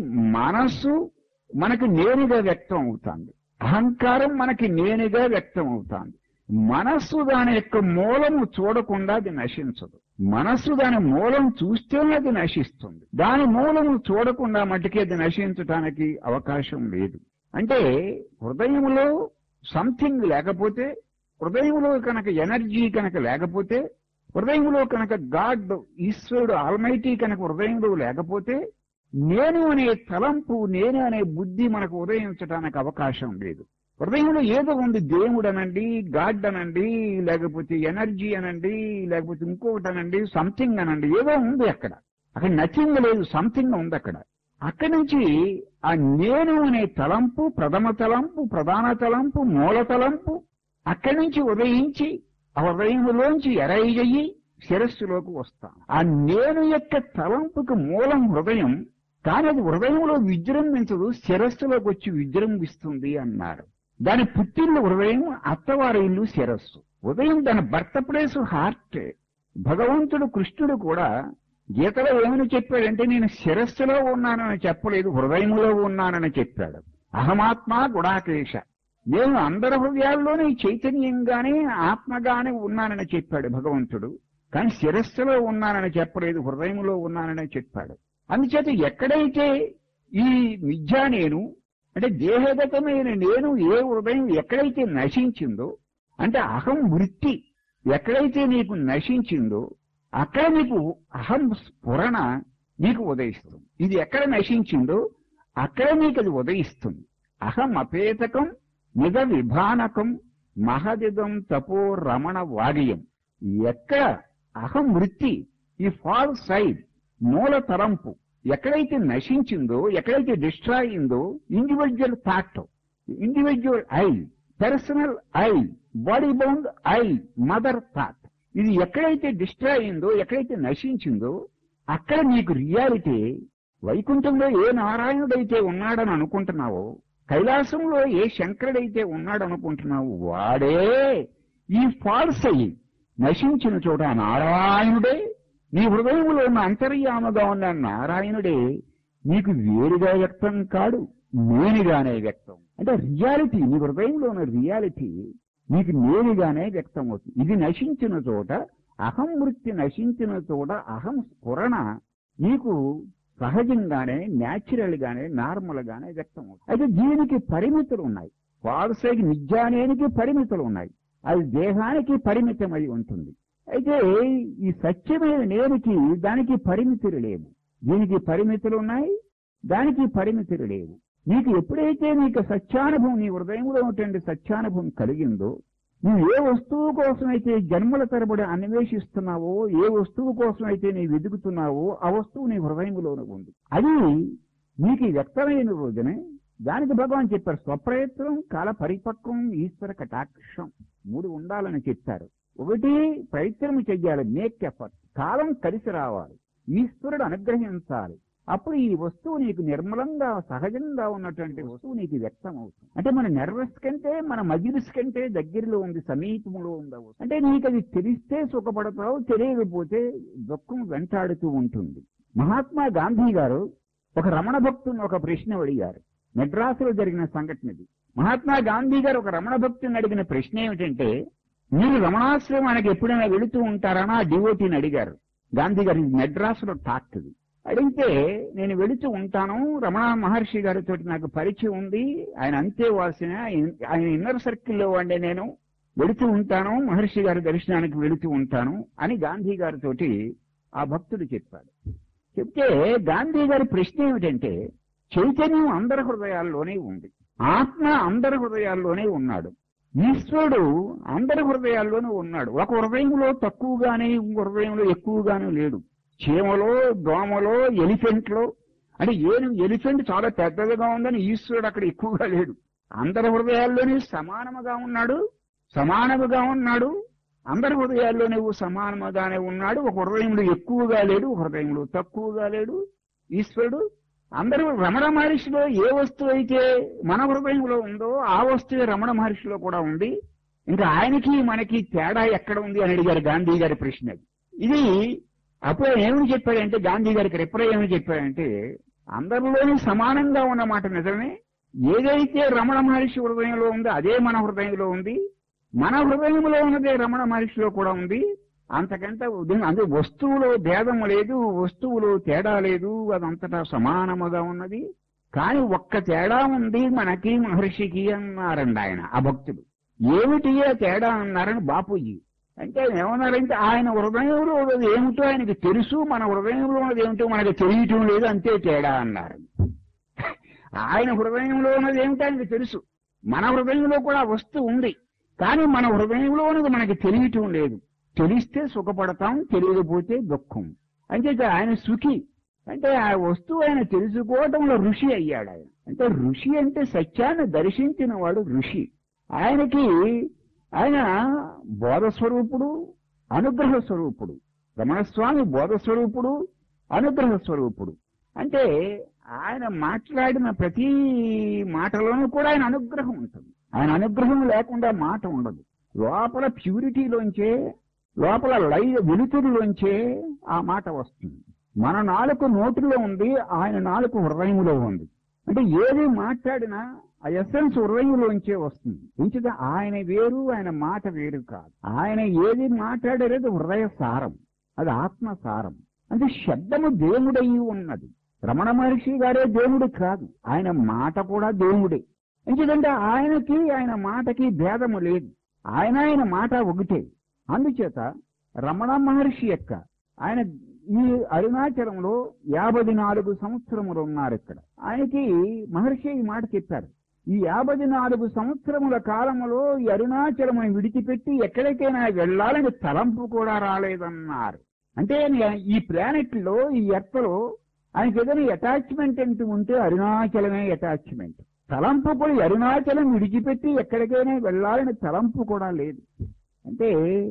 మనస్సు మనకి నేనుగా వ్యక్తం అవుతుంది, అహంకారం మనకి నేనుగా వ్యక్తం అవుతుంది. మనస్సు దాని యొక్క మూలము చూడకుండా అది నశించదు. మనస్సు దాని మూలం చూస్తేనే అది నశిస్తుంది. దాని మూలము చూడకుండా మటుకి అది నశించటానికి అవకాశం లేదు. అంటే హృదయంలో సంథింగ్ లేకపోతే, హృదయంలో కనుక ఎనర్జీ కనుక లేకపోతే, హృదయంలో కనుక గాడ్ ఈశ్వరుడు ఆల్మైటీ కనుక హృదయంలో లేకపోతే, నేను అనే తలంపు, నేను అనే బుద్ధి మనకు ఉదయించడానికి అవకాశం లేదు. హృదయంలో ఏదో ఉంది, దేవుడు అనండి, గాడ్ అనండి, లేకపోతే ఎనర్జీ అనండి, లేకపోతే ఇంకొకటి అనండి, సంథింగ్ అనండి, ఏదో ఉంది అక్కడ. అక్కడ నథింగ్ లేదు, సంథింగ్ ఉంది అక్కడ. అక్కడి నుంచి ఆ నేను అనే తలంపు, ప్రథమ తలంపు, ప్రధాన తలంపు, మూల తలంపు అక్కడి నుంచి ఉదయించి ఆ హృదయంలోంచి ఎరైజ్ అయ్యి శిరస్సులోకి వస్తాం. ఆ నేను యొక్క తలంపుకి మూలం హృదయం, కానీ అది హృదయంలో విజృంభించదు, శిరస్సులోకి వచ్చి విజృంభిస్తుంది అన్నారు. దాని పుట్టిల్లు హృదయం, అత్తవారి ఇల్లు శిరస్సు. ఉదయం దాని బర్త్ ప్లేస్ హార్ట్. భగవంతుడు కృష్ణుడు కూడా గీతలో ఏమని చెప్పాడంటే, నేను శిరస్సులో ఉన్నానని చెప్పలేదు, హృదయంలో ఉన్నానని చెప్పాడు. అహమాత్మ గుడాకేశ, నేను అందరి హృదయాల్లోనే చైతన్యంగానే ఆత్మగానే ఉన్నానని చెప్పాడు భగవంతుడు. కానీ శిరస్సులో ఉన్నానని చెప్పలేదు, హృదయంలో ఉన్నానని చెప్పాడు. అందుచేత ఎక్కడైతే ఈ మిథ్యా నేను అంటే దేహగతమైన నేను ఏ హృదయం ఎక్కడైతే నశించిందో, అంటే అహం వృత్తి ఎక్కడైతే నీకు నశించిందో అక్కడ నీకు అహం స్ఫురణ నీకు ఉదయిస్తుంది. ఇది ఎక్కడ నశించిందో అక్కడ నీకు అది ఉదయిస్తుంది. అహం అపేతకం నిజ విభానకం మహదిదం తపో రమణ వాడియం. ఎక్కడ అహం వృత్తి, ఈ ఫాల్ సైడ్ మూల తలంపు ఎక్కడైతే నశించిందో, ఎక్కడైతే డిస్ట్రాయ్ అయిందో, individual thought, individual I, personal I, body bound I, mother thought, ఇది ఎక్కడైతే డిస్ట్రాయ్ అయిందో, ఎక్కడైతే నశించిందో అక్కడ నీకు రియాలిటీ. వైకుంఠంలో ఏ నారాయణుడైతే ఉన్నాడని అనుకుంటున్నావో, కైలాసంలో ఏ శంకరుడైతే ఉన్నాడనుకుంటున్నావు, వాడే ఈ ఫాల్స్ అయ్యి నశించిన చోట నారాయణుడే, నీ హృదయంలో ఉన్న అంతర్యామగా ఉన్న నారాయణుడే నీకు వేరుగా వ్యక్తం కాడు, నేనుగానే వ్యక్తం. అంటే రియాలిటీ, నీ హృదయంలో ఉన్న రియాలిటీ నీకు నేనుగానే వ్యక్తం అవుతుంది. ఇది నశించిన చోట, అహం వృత్తి నశించిన చోట అహం స్ఫురణ నీకు సహజంగానే, న్యాచురల్ గానే, నార్మల్ గానే వ్యక్తం అవుతుంది. అయితే దీనికి పరిమితులు ఉన్నాయి. ఫాల్సైకి నిజానేనికి పరిమితులు ఉన్నాయి. అది దేహానికి పరిమితమై ఉంటుంది. అయితే ఈ సత్యమైన నేనికి దానికి పరిమితులు లేవు. దీనికి పరిమితులు ఉన్నాయి, దానికి పరిమితులు లేవు. నీకు ఎప్పుడైతే నీకు సత్యానుభవం, నీ హృదయంలో ఉన్నటువంటి సత్యానుభవం కలిగిందో, నువ్వు ఏ వస్తువు కోసమైతే జన్మల తరబడి అన్వేషిస్తున్నావో, ఏ వస్తువు కోసమైతే నీ వెతుకుతున్నావో ఆ వస్తువు నీ హృదయంలోనే ఉంది. అది నీకు వ్యక్తమైన రోజునే దానికి భగవాన్ చెప్పారు, స్వప్రయత్నం, కాల పరిపక్వం, ఈశ్వర కటాక్షం మూడు ఉండాలని చెప్పారు. ఒకటి ప్రయత్నం చెయ్యాలి, మేక్ ఎఫర్ట్, కాలం కలిసి రావాలి, ఈశ్వరుడు అనుగ్రహించాలి. అప్పుడు ఈ వస్తువు నీకు నిర్మలంగా సహజంగా ఉన్నటువంటి వస్తువు నీకు వ్యక్తం అవుతుంది. అంటే మన నెర్వస్ కంటే, మన మజిల్స్ కంటే దగ్గరలో ఉంది, సమీపంలో ఉంది. అంటే నీకు అది తెలిస్తే సుఖపడతావు, తెలియకపోతే దుఃఖం వెంటాడుతూ ఉంటుంది. మహాత్మా గాంధీ గారు ఒక రమణ భక్తుని ఒక ప్రశ్న అడిగారు. మెడ్రాసులో జరిగిన సంఘటన ఇది. మహాత్మా గాంధీ గారు ఒక రమణ భక్తుని అడిగిన ప్రశ్న ఏమిటంటే, మీరు రమణాశ్రమానికి ఎప్పుడైనా వెళుతూ ఉంటారని ఆ డివోటీని అడిగారు గాంధీ గారు. మెడ్రాసులో టాక్ ఇది. అడిగితే, నేను వెళుతూ ఉంటాను, రమణ మహర్షి గారితో నాకు పరిచయం ఉంది, ఆయన అంతే వాసిన, ఆయన ఇన్నర్ సర్కిల్లో వాడే, నేను వెళుతూ ఉంటాను, మహర్షి గారి దర్శనానికి వెళుతూ ఉంటాను అని గాంధీ గారితో ఆ భక్తుడు చెప్పాడు. చెప్తే గాంధీ గారి ప్రశ్న ఏమిటంటే, చైతన్యం అందరి హృదయాల్లోనే ఉంది, ఆత్మ అందరి హృదయాల్లోనే ఉన్నాడు, ఈశ్వరుడు అందరి హృదయాల్లోనూ ఉన్నాడు. ఒక హృదయంలో తక్కువగానే, ఇంకో హృదయంలో ఎక్కువగానే లేడు. చీమలో, దోమలో, ఎలిఫెంట్లో, అంటే ఏను ఎలిఫెంట్ చాలా పెద్దదిగా ఉందని ఈశ్వరుడు అక్కడ ఎక్కువగా లేడు. అందరి హృదయాల్లోని సమానముగా ఉన్నాడు, సమానముగా ఉన్నాడు. అందరి హృదయాల్లో నువ్వు సమానముగానే ఉన్నాడు. ఒక హృదయంలో ఎక్కువగా లేడు, ఒక హృదయంలో తక్కువగా లేడు ఈశ్వరుడు. అందరూ రమణ మహర్షిలో ఏ వస్తువు అయితే మన హృదయంలో ఉందో ఆ వస్తువు రమణ మహర్షిలో కూడా ఉంది. ఇంకా ఆయనకి మనకి తేడా ఎక్కడ ఉంది అని అడిగారు గాంధీ గారి ప్రశ్న. ఇది అప్పుడు ఏమని చెప్పాడంటే, గాంధీ గారికి రిప్లై ఏమని చెప్పాడంటే, అందరిలోని సమానంగా ఉన్నమాట నిజమే. ఏదైతే రమణ మహర్షి హృదయంలో ఉందో అదే మన హృదయంలో ఉంది. మన హృదయంలో ఉన్నదే రమణ మహర్షిలో కూడా ఉంది. అంతకంటే అంటే వస్తువులో భేదం లేదు, వస్తువులో తేడా లేదు, అదంతటా సమానముగా ఉన్నది. కానీ ఒక్క తేడా ఉంది మనకి మహర్షికి అన్నారండి ఆయన ఆ భక్తుడు. ఏమిటి ఆ తేడా అన్నారని బాపూజీ అంటే ఏమన్నారంటే, ఆయన హృదయంలో ఉన్నది ఏమిటో ఆయనకి తెలుసు, మన హృదయంలో ఉన్నది ఏమిటో మనకు తెలియటం లేదు, అంతే తేడా అన్నారు. ఆయన హృదయంలో ఉన్నది ఏమిటో ఆయనకు తెలుసు, మన హృదయంలో కూడా వస్తువు ఉంది, కానీ మన హృదయంలో ఉన్నది మనకి తెలియటం లేదు. తెలిస్తే సుఖపడతాం, తెలియకపోతే దుఃఖం. అంటే ఆయన సుఖి అంటే ఆ వస్తువు ఆయన తెలుసుకోవటంలో ఋషి అయ్యాడు ఆయన. అంటే ఋషి అంటే సత్యాన్ని దర్శించిన వాడు ఋషి. ఆయనకి ఆయన బోధస్వరూపుడు, అనుగ్రహ స్వరూపుడు. రమణస్వామి బోధస్వరూపుడు, అనుగ్రహ స్వరూపుడు. అంటే ఆయన మాట్లాడిన ప్రతి మాటలోనూ కూడా ఆయన అనుగ్రహం ఉంటుంది. ఆయన అనుగ్రహం లేకుండా మాట ఉండదు. లోపల ప్యూరిటీలోంచే, లోపల లై వెలుతురులోంచే ఆ మాట వస్తుంది. మన నాలుక నోటిలో ఉంది, ఆయన నాలుక హృదయంలో ఉంది. అంటే ఏది మాట్లాడినా ఆ ఎస్సెన్స్ హృదయంలోంచే వస్తుంది. ఇంచుగా ఆయన వేరు, ఆయన మాట వేరు కాదు. ఆయన ఏది మాట్లాడేది హృదయ సారం, అది ఆత్మ సారం. అంటే శబ్దము దేవుడయి ఉన్నది. రమణ మహర్షి గారే దేవుడు కాదు, ఆయన మాట కూడా దేవుడే. ఎందుకంటే ఆయనకి ఆయన మాటకి భేదము లేదు, ఆయన ఆయన మాట ఒకటే. అందుచేత రమణ మహర్షి యొక్క ఆయన ఈ అరుణాచలంలో యాభై నాలుగు సంవత్సరములు ఉన్నారు. ఇక్కడ ఆయనకి మహర్షి ఈ మాట చెప్పారు, ఈ యాభై నాలుగు సంవత్సరముల కాలంలో ఈ అరుణాచలం విడిచిపెట్టి ఎక్కడికైనా వెళ్ళాలని తలంపు కూడా రాలేదన్నారు. అంటే ఈ ప్లానెట్ లో, ఈ ఎర్త్ లో ఆయనకి ఏదైనా అటాచ్మెంట్ అంటూ ఉంటే అరుణాచలమే అటాచ్మెంట్. తలంపు కూడా అరుణాచలం విడిచిపెట్టి ఎక్కడికైనా వెళ్ళాలని తలంపు కూడా లేదు. అంటే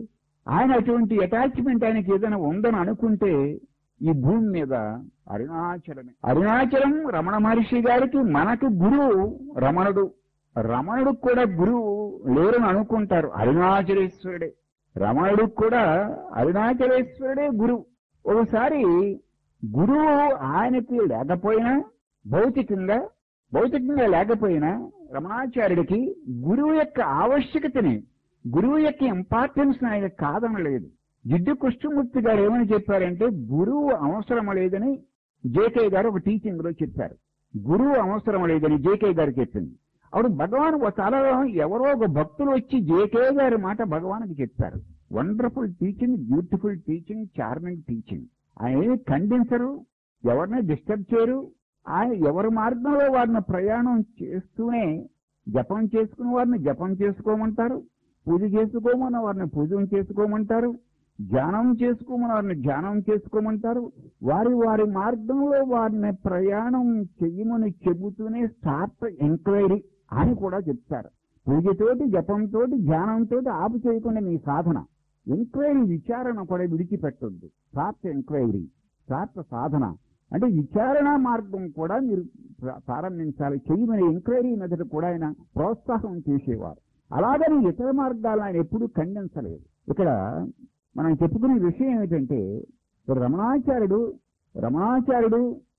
ఆయన అటువంటి అటాచ్మెంట్ ఆయనకి ఏదైనా ఉందని అనుకుంటే ఈ భూమి మీద అరుణాచలమే. అరుణాచలం రమణ మహర్షి గారికి మనకు గురువు రమణుడు. రమణుడికి కూడా గురువు లేరని అనుకుంటారు, అరుణాచలేశ్వరుడే. రమణుడికి కూడా అరుణాచలేశ్వరుడే గురువు. ఒకసారి గురువు ఆయనకి లేకపోయినా, భౌతికంగా భౌతికంగా లేకపోయినా రమణాచార్యుడికి గురువు యొక్క ఆవశ్యకతని, గురువు యొక్క ఇంపార్టెన్స్ ఆయన కాదనలేదు. జిడ్డు కృష్ణమూర్తి గారు ఏమని చెప్పారంటే, గురువు అవసరం లేదని జేకే గారు ఒక టీచింగ్ లో చెప్పారు. గురువు అవసరం లేదని జేకే గారు చెప్పింది. అప్పుడు భగవాన్ చాలా ఎవరో ఒక భక్తులు వచ్చి జేకే గారి మాట భగవానికి చెప్పారు. Wonderful teaching, beautiful teaching, charming teaching. ఆయన ఏమి ఖండించరు, ఎవరిని డిస్టర్బ్ చేయరు. ఆయన ఎవరి మార్గంలో వారిని ప్రయాణం చేస్తూనే జపం చేసుకుని వారిని జపం చేసుకోమంటారు, పూజ చేసుకోమన్న వారిని పూజ చేసుకోమంటారు, ధ్యానం చేసుకోమన్న వారిని ధ్యానం చేసుకోమంటారు. వారి వారి మార్గంలో వారిని ప్రయాణం చెయ్యమని చెబుతూనే స్టార్ట్ ఎంక్వైరీ అని కూడా చెప్తారు. పూజతోటి, జపంతో, ధ్యానంతో ఆపు చేయకుండా మీ సాధన, ఎంక్వైరీ విచారణ కూడా విడిచిపెట్టొద్దు. స్టార్ట్ ఎంక్వైరీ, స్టార్ట్ సాధన అంటే విచారణ మార్గం కూడా మీరు ప్రారంభించాలి. చెయ్యమని ఎంక్వైరీ మెథడ్ కూడా ఆయన ప్రోత్సాహం చేసేవారు. అలాగని ఇతర మార్గాలను ఆయన ఎప్పుడూ ఖండించలేదు. ఇక్కడ మనం చెప్పుకునే విషయం ఏమిటంటే, రమణాచార్యుడు రమణాచార్యుడు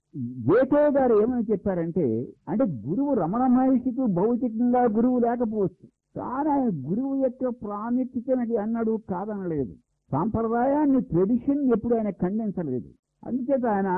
జేకే గారు ఏమని చెప్పారంటే, అంటే గురువు రమణ మహర్షికి భౌతికంగా గురువు లేకపోవచ్చు, కానీ ఆయన గురువు యొక్క ప్రాముఖ్యతని అన్నాడు, కాదనలేదు. సాంప్రదాయాన్ని, ట్రెడిషన్ ఎప్పుడు ఆయన ఖండించలేదు. అందుచేత ఆయన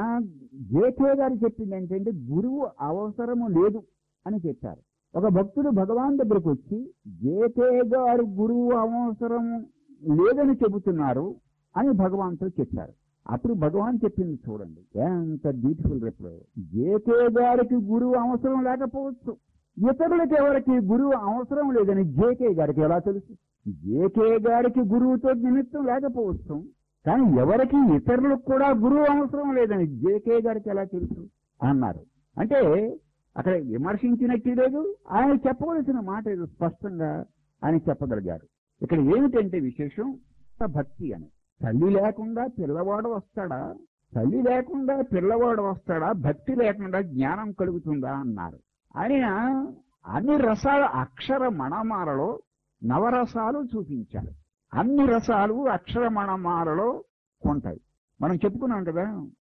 జేకే గారు చెప్పింది ఏంటంటే, గురువు అవసరము లేదు అని చెప్పారు. ఒక భక్తుడు భగవాన్ దగ్గరకు వచ్చి జేకే గారు గురువు అవసరం లేదని చెబుతున్నారు అని భగవాన్తో చెప్పారు. అప్పుడు భగవాన్ చెప్పింది చూడండి, ఎంత బ్యూటిఫుల్ రిప్లై. జేకే గారికి గురువు అవసరం లేకపోవచ్చు, ఇతరులకి ఎవరికి గురువు అవసరం లేదని జేకే గారికి ఎలా తెలుసు? జేకే గారికి గురువుతో నిమిత్తం లేకపోవచ్చు, కానీ ఎవరికి ఇతరులకు కూడా గురువు అవసరం లేదని జేకే గారికి ఎలా తెలుసు అన్నారు. అంటే అక్కడ విమర్శించినట్టు లేదు, ఆయన చెప్పవలసిన మాట ఏదో స్పష్టంగా ఆయన చెప్పగలిగారు. ఇక్కడ ఏమిటంటే విశేషం భక్తి అని. తల్లి లేకుండా పిల్లవాడు వస్తాడా, తల్లి లేకుండా పిల్లవాడు వస్తాడా, భక్తి లేకుండా జ్ఞానం కలుగుతుందా అన్నారు. ఆయన అన్ని రసాల అక్షర మణమాలలో నవరసాలు చూపించారు. అన్ని రసాలు అక్షర మణమాలలో ఉంటాయి. మనం చెప్పుకున్నాం కదా,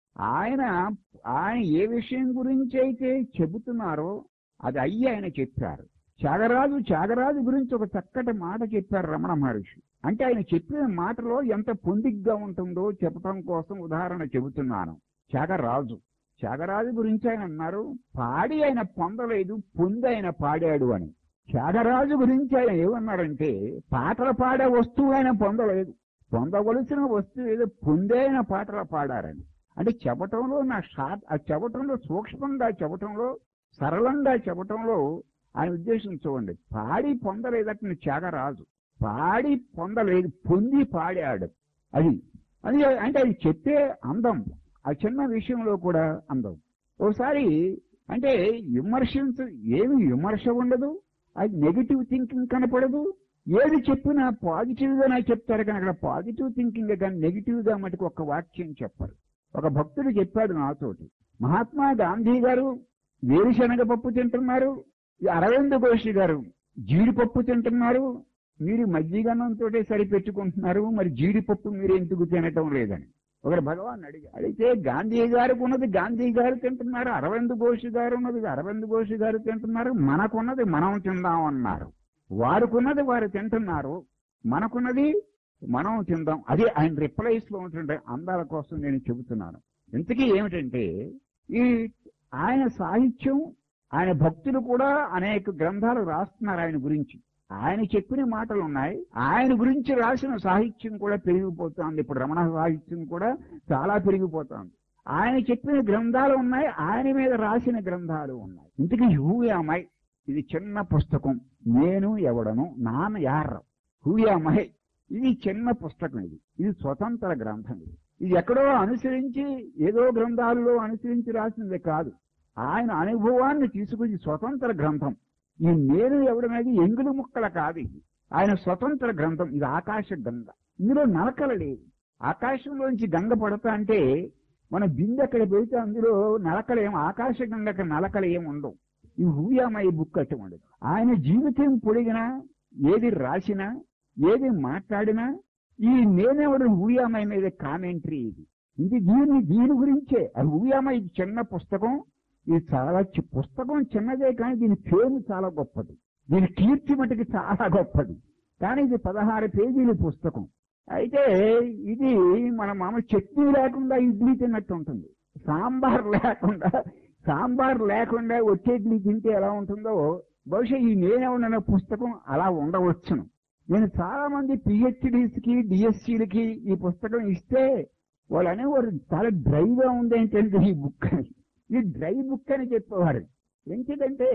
ఆయన ఆయన ఏ విషయం గురించి అయితే చెబుతున్నారో అది అయ్యి ఆయన చెప్పారు. త్యాగరాజు త్యాగరాజు గురించి ఒక చక్కటి మాట చెప్పారు రమణ మహర్షి. అంటే ఆయన చెప్పిన మాటలో ఎంత పొందిగ్గా ఉంటుందో చెప్పడం కోసం ఉదాహరణ చెబుతున్నాను. త్యాగరాజు త్యాగరాజు గురించి ఆయన అన్నారు, పాడి ఆయన పొందలేదు, పొంది ఆయన పాడాడు అని. త్యాగరాజు గురించి ఆయన ఏమన్నారంటే, పాటలు పాడే వస్తువు ఆయన పొందలేదు, పొందవలసిన వస్తువు ఏదో పొందైన పాటలు పాడారని. అంటే చెప్పటంలో నా షార్ట్ ఆ చెప్పటంలో సూక్ష్మంగా చెప్పటంలో సరళంగా చెప్పటంలో ఆయన ఉద్దేశం చూడండి. పాడి పొందలేదట త్యాగరాజు, పాడి పొందలేదు, పొంది పాడాడు. అది అది అంటే అది చెప్పే అందం, ఆ చిన్న విషయంలో కూడా అందం. ఒకసారి అంటే విమర్శించ ఏమి విమర్శ ఉండదు, అది నెగిటివ్ థింకింగ్ కనపడదు. ఏది చెప్పినా పాజిటివ్ గా నాకు చెప్తారు, కానీ అక్కడ పాజిటివ్ థింకింగ్ కానీ నెగిటివ్ గా మటుకు ఒక్క వాక్యం చెప్పరు. ఒక భక్తుడు చెప్పాడు నాతోటి, మహాత్మా గాంధీ గారు వేరుశనగ పప్పు తింటున్నారు, అరవింద్ ఘోష్ గారు జీడిపప్పు తింటున్నారు, మీరు మజ్జిగన్నంతో సరిపెట్టుకుంటున్నారు, మరి జీడిపప్పు మీరు ఎందుకు తినటం లేదని ఒకరు భగవాన్ అడిగారు. అడిగితే గాంధీ గారికి ఉన్నది గాంధీ గారు తింటున్నారు, అరవింద్ ఘోష్ గారు ఉన్నది అరవింద్ ఘోష్ గారు తింటున్నారు, మనకున్నది మనం తిందామన్నారు. వారుకున్నది వారు తింటున్నారు, మనకున్నది మనం తిందాం. అదే ఆయన రిప్లైస్ లో ఉంటుండే అందాల కోసం నేను చెబుతున్నాను. ఇంతకీ ఏమిటంటే, ఈ ఆయన సాహిత్యం, ఆయన భక్తులు కూడా అనేక గ్రంథాలు రాస్తున్నారు ఆయన గురించి. ఆయన చెప్పిన మాటలు ఉన్నాయి, ఆయన గురించి రాసిన సాహిత్యం కూడా పెరిగిపోతుంది. ఇప్పుడు రమణ సాహిత్యం కూడా చాలా పెరిగిపోతుంది. ఆయన చెప్పిన గ్రంథాలు ఉన్నాయి, ఆయన మీద రాసిన గ్రంథాలు ఉన్నాయి. ఇంతకీ హూ యామ్ ఐ, ఇది చిన్న పుస్తకం. నేను ఎవడను, నాన్న యార్, హూ యామ్ ఐ, ఇది చిన్న పుస్తకం. ఇది ఇది స్వతంత్ర గ్రంథం. ఇది ఇది ఎక్కడో అనుసరించి ఏదో గ్రంథాలలో అనుసరించి రాసినది కాదు, ఆయన అనుభవాన్ని తీసుకుని స్వతంత్ర గ్రంథం. ఈ నేను ఎవడనేది ఎంగులు ముక్కల కాదు, ఇది ఆయన స్వతంత్ర గ్రంథం. ఇది ఆకాశ గంగ, ఇందులో నలకల లేదు. ఆకాశంలోంచి గంగ పడతా అంటే మన బిందె అక్కడ పెడితే అందులో నలకలు ఏం, ఆకాశ గంగకి నలకలు ఏమి ఉండవు. ఈ హూయామై బుక్ అటువంటిది. ఆయన జీవితం పొడిగినా, ఏది రాసినా, ఏది మాట్లాడినా ఈ నేనెవడు హూయామై మీద కామెంటరీ. ఇది ఇది దీన్ని దీని గురించే. అది హూయామై ఇది చిన్న పుస్తకం, ఇది చాలా పుస్తకం చిన్నదే, కానీ దీని ఫేమ్ చాలా గొప్పది, దీని కీర్తి మటుకు చాలా గొప్పది. కానీ ఇది పదహారు పేజీల పుస్తకం. అయితే ఇది మన మామ చట్నీ లేకుండా ఇడ్లీ తిన్నట్టు ఉంటుంది, సాంబార్ లేకుండా సాంబార్ లేకుండా వచ్చే ఇడ్లీ తింటే ఎలా ఉంటుందో బహుశా ఈ నేనెవడన్న పుస్తకం అలా ఉండవచ్చును. నేను చాలా మంది పిహెచ్డీస్కి డిఎస్సీలకి ఈ పుస్తకం ఇస్తే వాళ్ళు అనేవారు చాలా డ్రైగా ఉంది ఏంటంటే ఈ బుక్ అని. ఇది డ్రై బుక్ అని చెప్పేవారు. ఎందుకంటే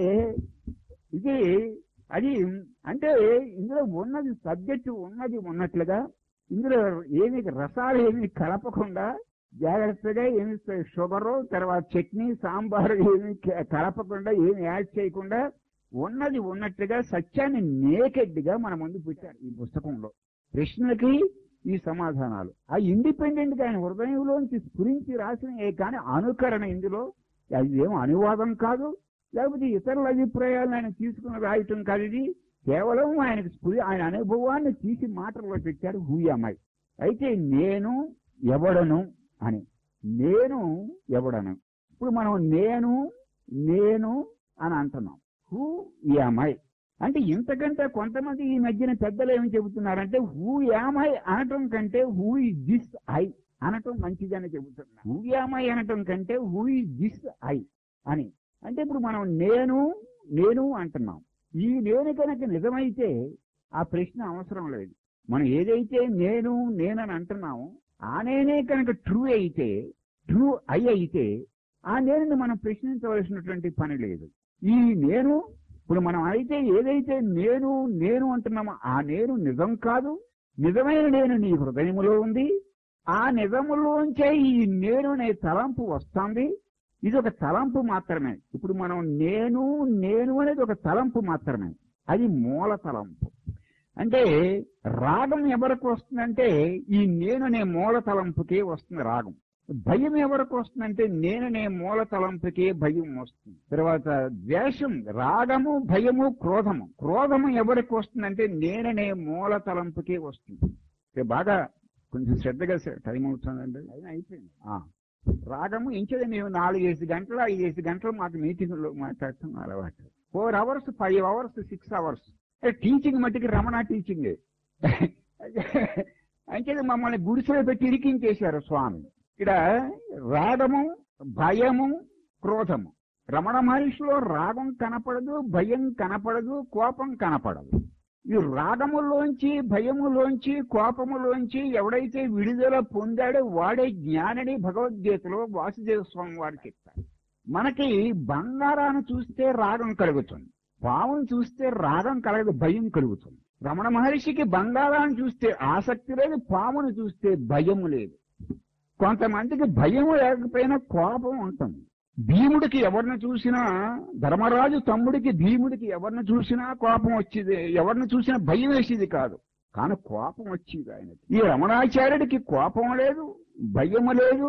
ఇది అది అంటే ఇందులో ఉన్నది సబ్జెక్టు ఉన్నది ఉన్నట్లుగా, ఇందులో ఏమి రసాలు ఏమి కలపకుండా జాగ్రత్తగా ఏమి షుగరు తర్వాత చట్నీ సాంబారు ఏమి కలపకుండా ఏమి యాడ్ చేయకుండా ఉన్నది ఉన్నట్టుగా సత్యాన్ని నేకెడ్ గా మన ముందు పెట్టారు ఈ పుస్తకంలో. ప్రశ్నలకి ఈ సమాధానాలు ఆ ఇండిపెండెంట్ గా ఆయన హృదయంలోంచి స్ఫురించి రాసినవి, కానీ అనుకరణ ఇందులో అది ఏం అనువాదం కాదు, లేకపోతే ఇతరుల అభిప్రాయాలను ఆయన తీసుకుని రాయటం కాదు. ఇది కేవలం ఆయనకు స్ఫురి ఆయన అనుభవాన్ని తీసి మాటల్లో పెట్టారు హూ యామ్ ఐ. అయితే నేను ఎవడను అని, నేను ఎవడను. ఇప్పుడు మనం నేను నేను అని అంటున్నాం, హూ యామ్ ఐ అంటే ఇంతకంటే కొంతమంది ఈ మధ్యన పెద్దలు ఏమి చెబుతున్నారంటే హూ యామ్ ఐ అనటం కంటే హూ ఇస్ దిస్ ఐ అనటం మంచిదని చెబుతున్నారు. హూ యామ్ ఐ అనటం కంటే హూ ఇస్ దిస్ ఐ అని. అంటే ఇప్పుడు మనం నేను నేను అంటున్నాం. ఈ నేను కనుక నిజమైతే ఆ ప్రశ్న అవసరం లేదు. మనం ఏదైతే నేను నేనని అంటున్నామో ఆ నేనే కనుక ట్రూ అయితే, ట్రూ ఐ అయితే ఆ నేను మనం ప్రశ్నించవలసినటువంటి పని లేదు. ఈ నేను ఇప్పుడు మనం అయితే ఏదైతే నేను నేను అంటున్నామో ఆ నేను నిజం కాదు, నిజమైన నేను నీ హృదయములో ఉంది. ఆ నిజములోంచే ఈ నేను అనే తలంపు వస్తుంది. ఇది ఒక తలంపు మాత్రమే. ఇప్పుడు మనం నేను నేను అనేది ఒక తలంపు మాత్రమే, అది మూల తలంపు. అంటే రాగం ఎవరికి వస్తుందంటే ఈ నేననే మూల తలంపుకే వస్తుంది రాగం. భయం ఎవరికి వస్తుందంటే నేననే మూల తలంపుకే భయం వస్తుంది. తర్వాత ద్వేషం, రాగము, భయము, క్రోధము. క్రోధము ఎవరికి వస్తుందంటే నేననే మూల తలంపుకే వస్తుంది. బాగా కొంచెం శ్రద్ధగా టైం అవుతుందండి, అయినా అయిపోయింది. రాగము ఇంకేది మేము నాలుగేసి గంటలు ఐదేసి గంటలు మాకు మీటింగ్లో మాట్లాడటం అలవాటు. Four hours five hours six hours teaching మట్టికి రమణ టీచింగ్. అంచేది మమ్మల్ని గుడిసెలో పెట్టి ఇరికించేశారు స్వామి. ఇక్కడ రాగము, భయము, క్రోధము. రమణ మహర్షిలో రాగం కనపడదు, భయం కనపడదు, కోపం కనపడదు. ఈ రాగములోంచి, భయములోంచి, కోపములోంచి ఎవడైతే విడుదల పొందాడో వాడే జ్ఞానిని భగవద్గీతలో వాసుదేవ స్వామి వారు చెప్తారు. మనకి బంగారాన్ని చూస్తే రాగం కలుగుతుంది, పావును చూస్తే రాగం కలగదు, భయం కలుగుతుంది. రమణ మహర్షికి బంగారాన్ని చూస్తే ఆసక్తి లేదు, పామును చూస్తే భయము లేదు. కొంతమందికి భయం లేకపోయినా కోపం ఉంటుంది. భీముడికి ఎవరిని చూసినా, ధర్మరాజు తమ్ముడికి భీముడికి ఎవరిని చూసినా కోపం వచ్చేది, ఎవరిని చూసినా భయం వేసేది కాదు, కానీ కోపం వచ్చేది ఆయనకి. ఈ రమణాచార్యుడికి కోపం లేదు, భయము లేదు,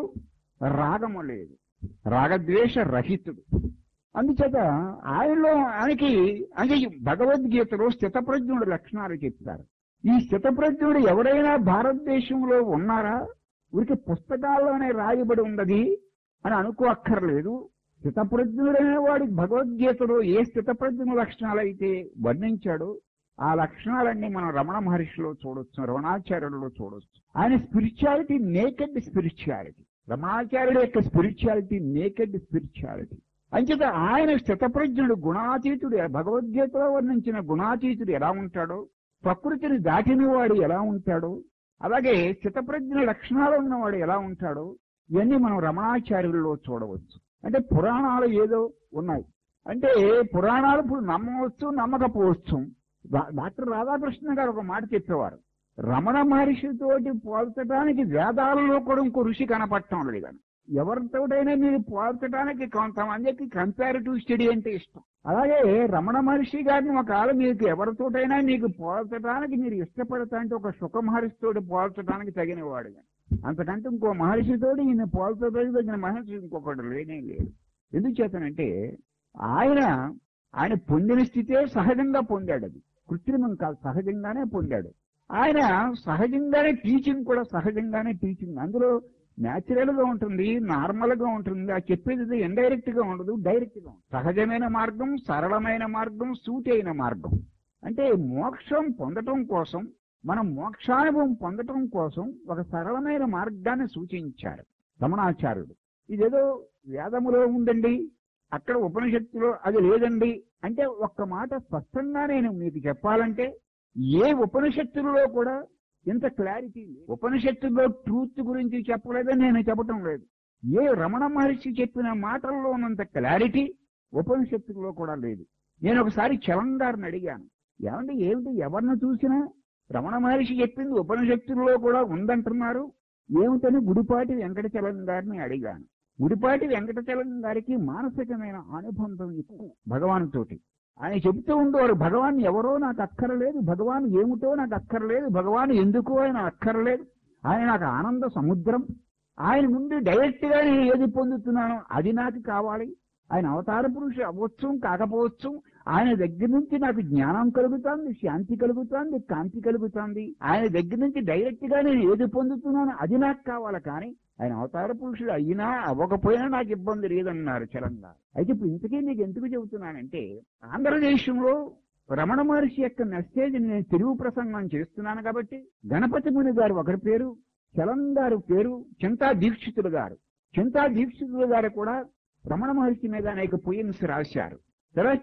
రాగము లేదు, రాగద్వేష రహితుడు. అందుచేత ఆయనలో ఆయనకి అంటే భగవద్గీతలో స్థితప్రజ్ఞుడు లక్షణాలు చెప్తారు. ఈ స్థితప్రజ్ఞుడు ఎవరైనా భారతదేశంలో ఉన్నారా? ఊరికి పుస్తకాల్లోనే రాయబడి ఉన్నది అని అనుకో అక్కర్లేదు. స్థితప్రజ్ఞుడనే వాడి భగవద్గీతలో ఏ స్థితప్రజ్ఞ లక్షణాలు అయితే వర్ణించాడో ఆ లక్షణాలన్నీ మనం రమణ మహర్షిలో చూడొచ్చు, రమణాచార్యులలో చూడొచ్చు. ఆయన స్పిరిచువాలిటీ నేకెడ్ స్పిరిచువాలిటీ. రమణాచార్యుడు యొక్క స్పిరిచువాలిటీ నేకెడ్ స్పిరిచువాలిటీ. అంచేత ఆయన స్థితప్రజ్ఞుడు, గుణాతీతుడు. భగవద్గీతలో వర్ణించిన గుణాతీతుడు ఎలా ఉంటాడో, ప్రకృతిని దాటిన వాడు ఎలా ఉంటాడో, అలాగే స్థితప్రజ్ఞ లక్షణాలు ఉన్నవాడు ఎలా ఉంటాడో ఇవన్నీ మనం రమణాచార్యుల్లో చూడవచ్చు. అంటే పురాణాలు ఏదో ఉన్నాయి అంటే పురాణాలు ఇప్పుడు నమ్మవచ్చు, నమ్మకపోవచ్చు. డాక్టర్ రాధాకృష్ణ గారు ఒక మాట చెప్పేవారు, రమణ మహర్షితోటి పోల్చడానికి వేదాలలో కూడా ఇంకో ఋషి కనపడటం లేదు. ఎవరితోటైనా మీరు పోల్చడానికి కొంతమందికి కంపారిటివ్ స్టడీ అంటే ఇష్టం. అలాగే రమణ మహర్షి గారిని ఒకవేళ మీకు ఎవరితోటైనా మీకు పోల్చడానికి మీరు ఇష్టపడతా అంటే ఒక సుఖ మహర్షితోటి పోల్చడానికి తగినవాడు. అంతకంటే ఇంకో మహర్షితోటి ఈయన పోల్చడానికి తగిన మహర్షి ఇంకొకటి లేనే లేదు. ఎందుకు చేతనంటే ఆయన ఆయన పొందిన స్థితే సహజంగా పొందాడు, అది కృత్రిమం కాదు, సహజంగానే పొందాడు. ఆయన సహజంగానే టీచింగ్ కూడా సహజంగానే టీచింగ్. అందులో న్యాచురల్ గా ఉంటుంది, నార్మల్ గా ఉంటుంది. ఆ చెప్పేది ఇండైరెక్ట్ గా ఉండదు, డైరెక్ట్ గా ఉంటుంది. సహజమైన మార్గం, సరళమైన మార్గం, సూటి అయిన మార్గం. అంటే మోక్షం పొందటం కోసం, మనం మోక్షానుభవం పొందటం కోసం ఒక సరళమైన మార్గాన్ని సూచించారు రమణాచార్యుడు. ఇదేదో వేదములో ఉందండి, అక్కడ ఉపనిషత్తులో అది లేదండి అంటే ఒక్క మాట స్పష్టంగా నేను మీకు చెప్పాలంటే ఏ ఉపనిషత్తులలో కూడా ఇంత క్లారిటీ లేదు. ఉపనిషత్తుల్లో ట్రూత్ గురించి చెప్పలేదని నేను చెప్పటం లేదు. ఏ రమణ మహర్షి చెప్పిన మాటల్లో ఉన్నంత క్లారిటీ ఉపనిషత్తుల్లో కూడా లేదు. నేను ఒకసారి చలంగారిని అడిగాను, ఏమంటే ఏమిటి ఎవరిని చూసినా రమణ మహర్షి చెప్పింది ఉపనిషత్తుల్లో కూడా ఉందంటున్నారు ఏమిటని గుడిపాటి వెంకటచలం గారిని అడిగాను. గుడిపాటి వెంకటచలం గారికి మానసికమైన అనుబంధం ఎక్కువ భగవానుతోటి. ఆయన చెబుతూ ఉండేవారు, భగవాన్ ఎవరో నాకు అక్కర్లేదు, భగవాన్ ఏమిటో నాకు అక్కర్లేదు, భగవాన్ ఎందుకో ఆయన అక్కర్లేదు, ఆయన నాకు ఆనంద సముద్రం, ఆయన ముందు డైరెక్ట్ గా నేను ఏది పొందుతున్నానో అది నాకు కావాలి. ఆయన అవతార పురుషు అవ్వచ్చు కాకపోవచ్చు, ఆయన దగ్గర నుంచి నాకు జ్ఞానం కలుగుతుంది, శాంతి కలుగుతుంది, కాంతి కలుగుతుంది. ఆయన దగ్గర నుంచి డైరెక్ట్ గా నేను ఏది పొందుతున్నానో అది నాకు కావాలి. కానీ ఆయన అవతార పురుషుడు అయినా అవ్వకపోయినా నాకు ఇబ్బంది లేదన్నారు చలంగా. అయితే ఇప్పుడు ఇంతకీ నీకు ఎందుకు చెబుతున్నానంటే ఆంధ్రదేశంలో రమణ మహర్షి యొక్క మెసేజ్ నేను తెలుగు ప్రసంగం చేస్తున్నాను కాబట్టి గణపతి ముని గారు ఒకరి పేరు, చలం గారు పేరు చింతా దీక్షితులు గారు. చింతా దీక్షితులు గారు కూడా రమణ మహర్షి మీద అనేక పోయిమ్స్ రాశారు. తర్వాత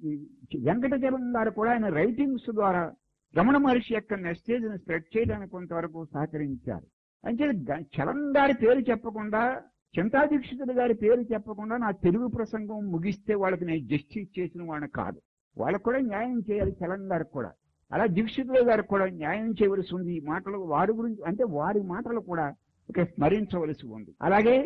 వెంకటచలం గారు కూడా ఆయన రైటింగ్స్ ద్వారా రమణ మహర్షి యొక్క మెసేజ్ ని స్ప్రెడ్ చేయడానికి కొంతవరకు సహకరించారు. అంటే చలం గారి పేరు చెప్పకుండా, చింతా దీక్షితులు గారి పేరు చెప్పకుండా నా తెలుగు ప్రసంగం ముగిస్తే వాళ్ళకి నేను జస్టిస్ చేసిన వాడిని కాదు. వాళ్ళకు కూడా న్యాయం చేయాలి, చలం గారికి కూడా. అలా దీక్షితులు గారికి కూడా న్యాయం చేయవలసి ఉంది. ఈ మాటలు వారి గురించి అంటే వారి మాటలు కూడా ఒక స్మరించవలసి ఉంది. అలాగే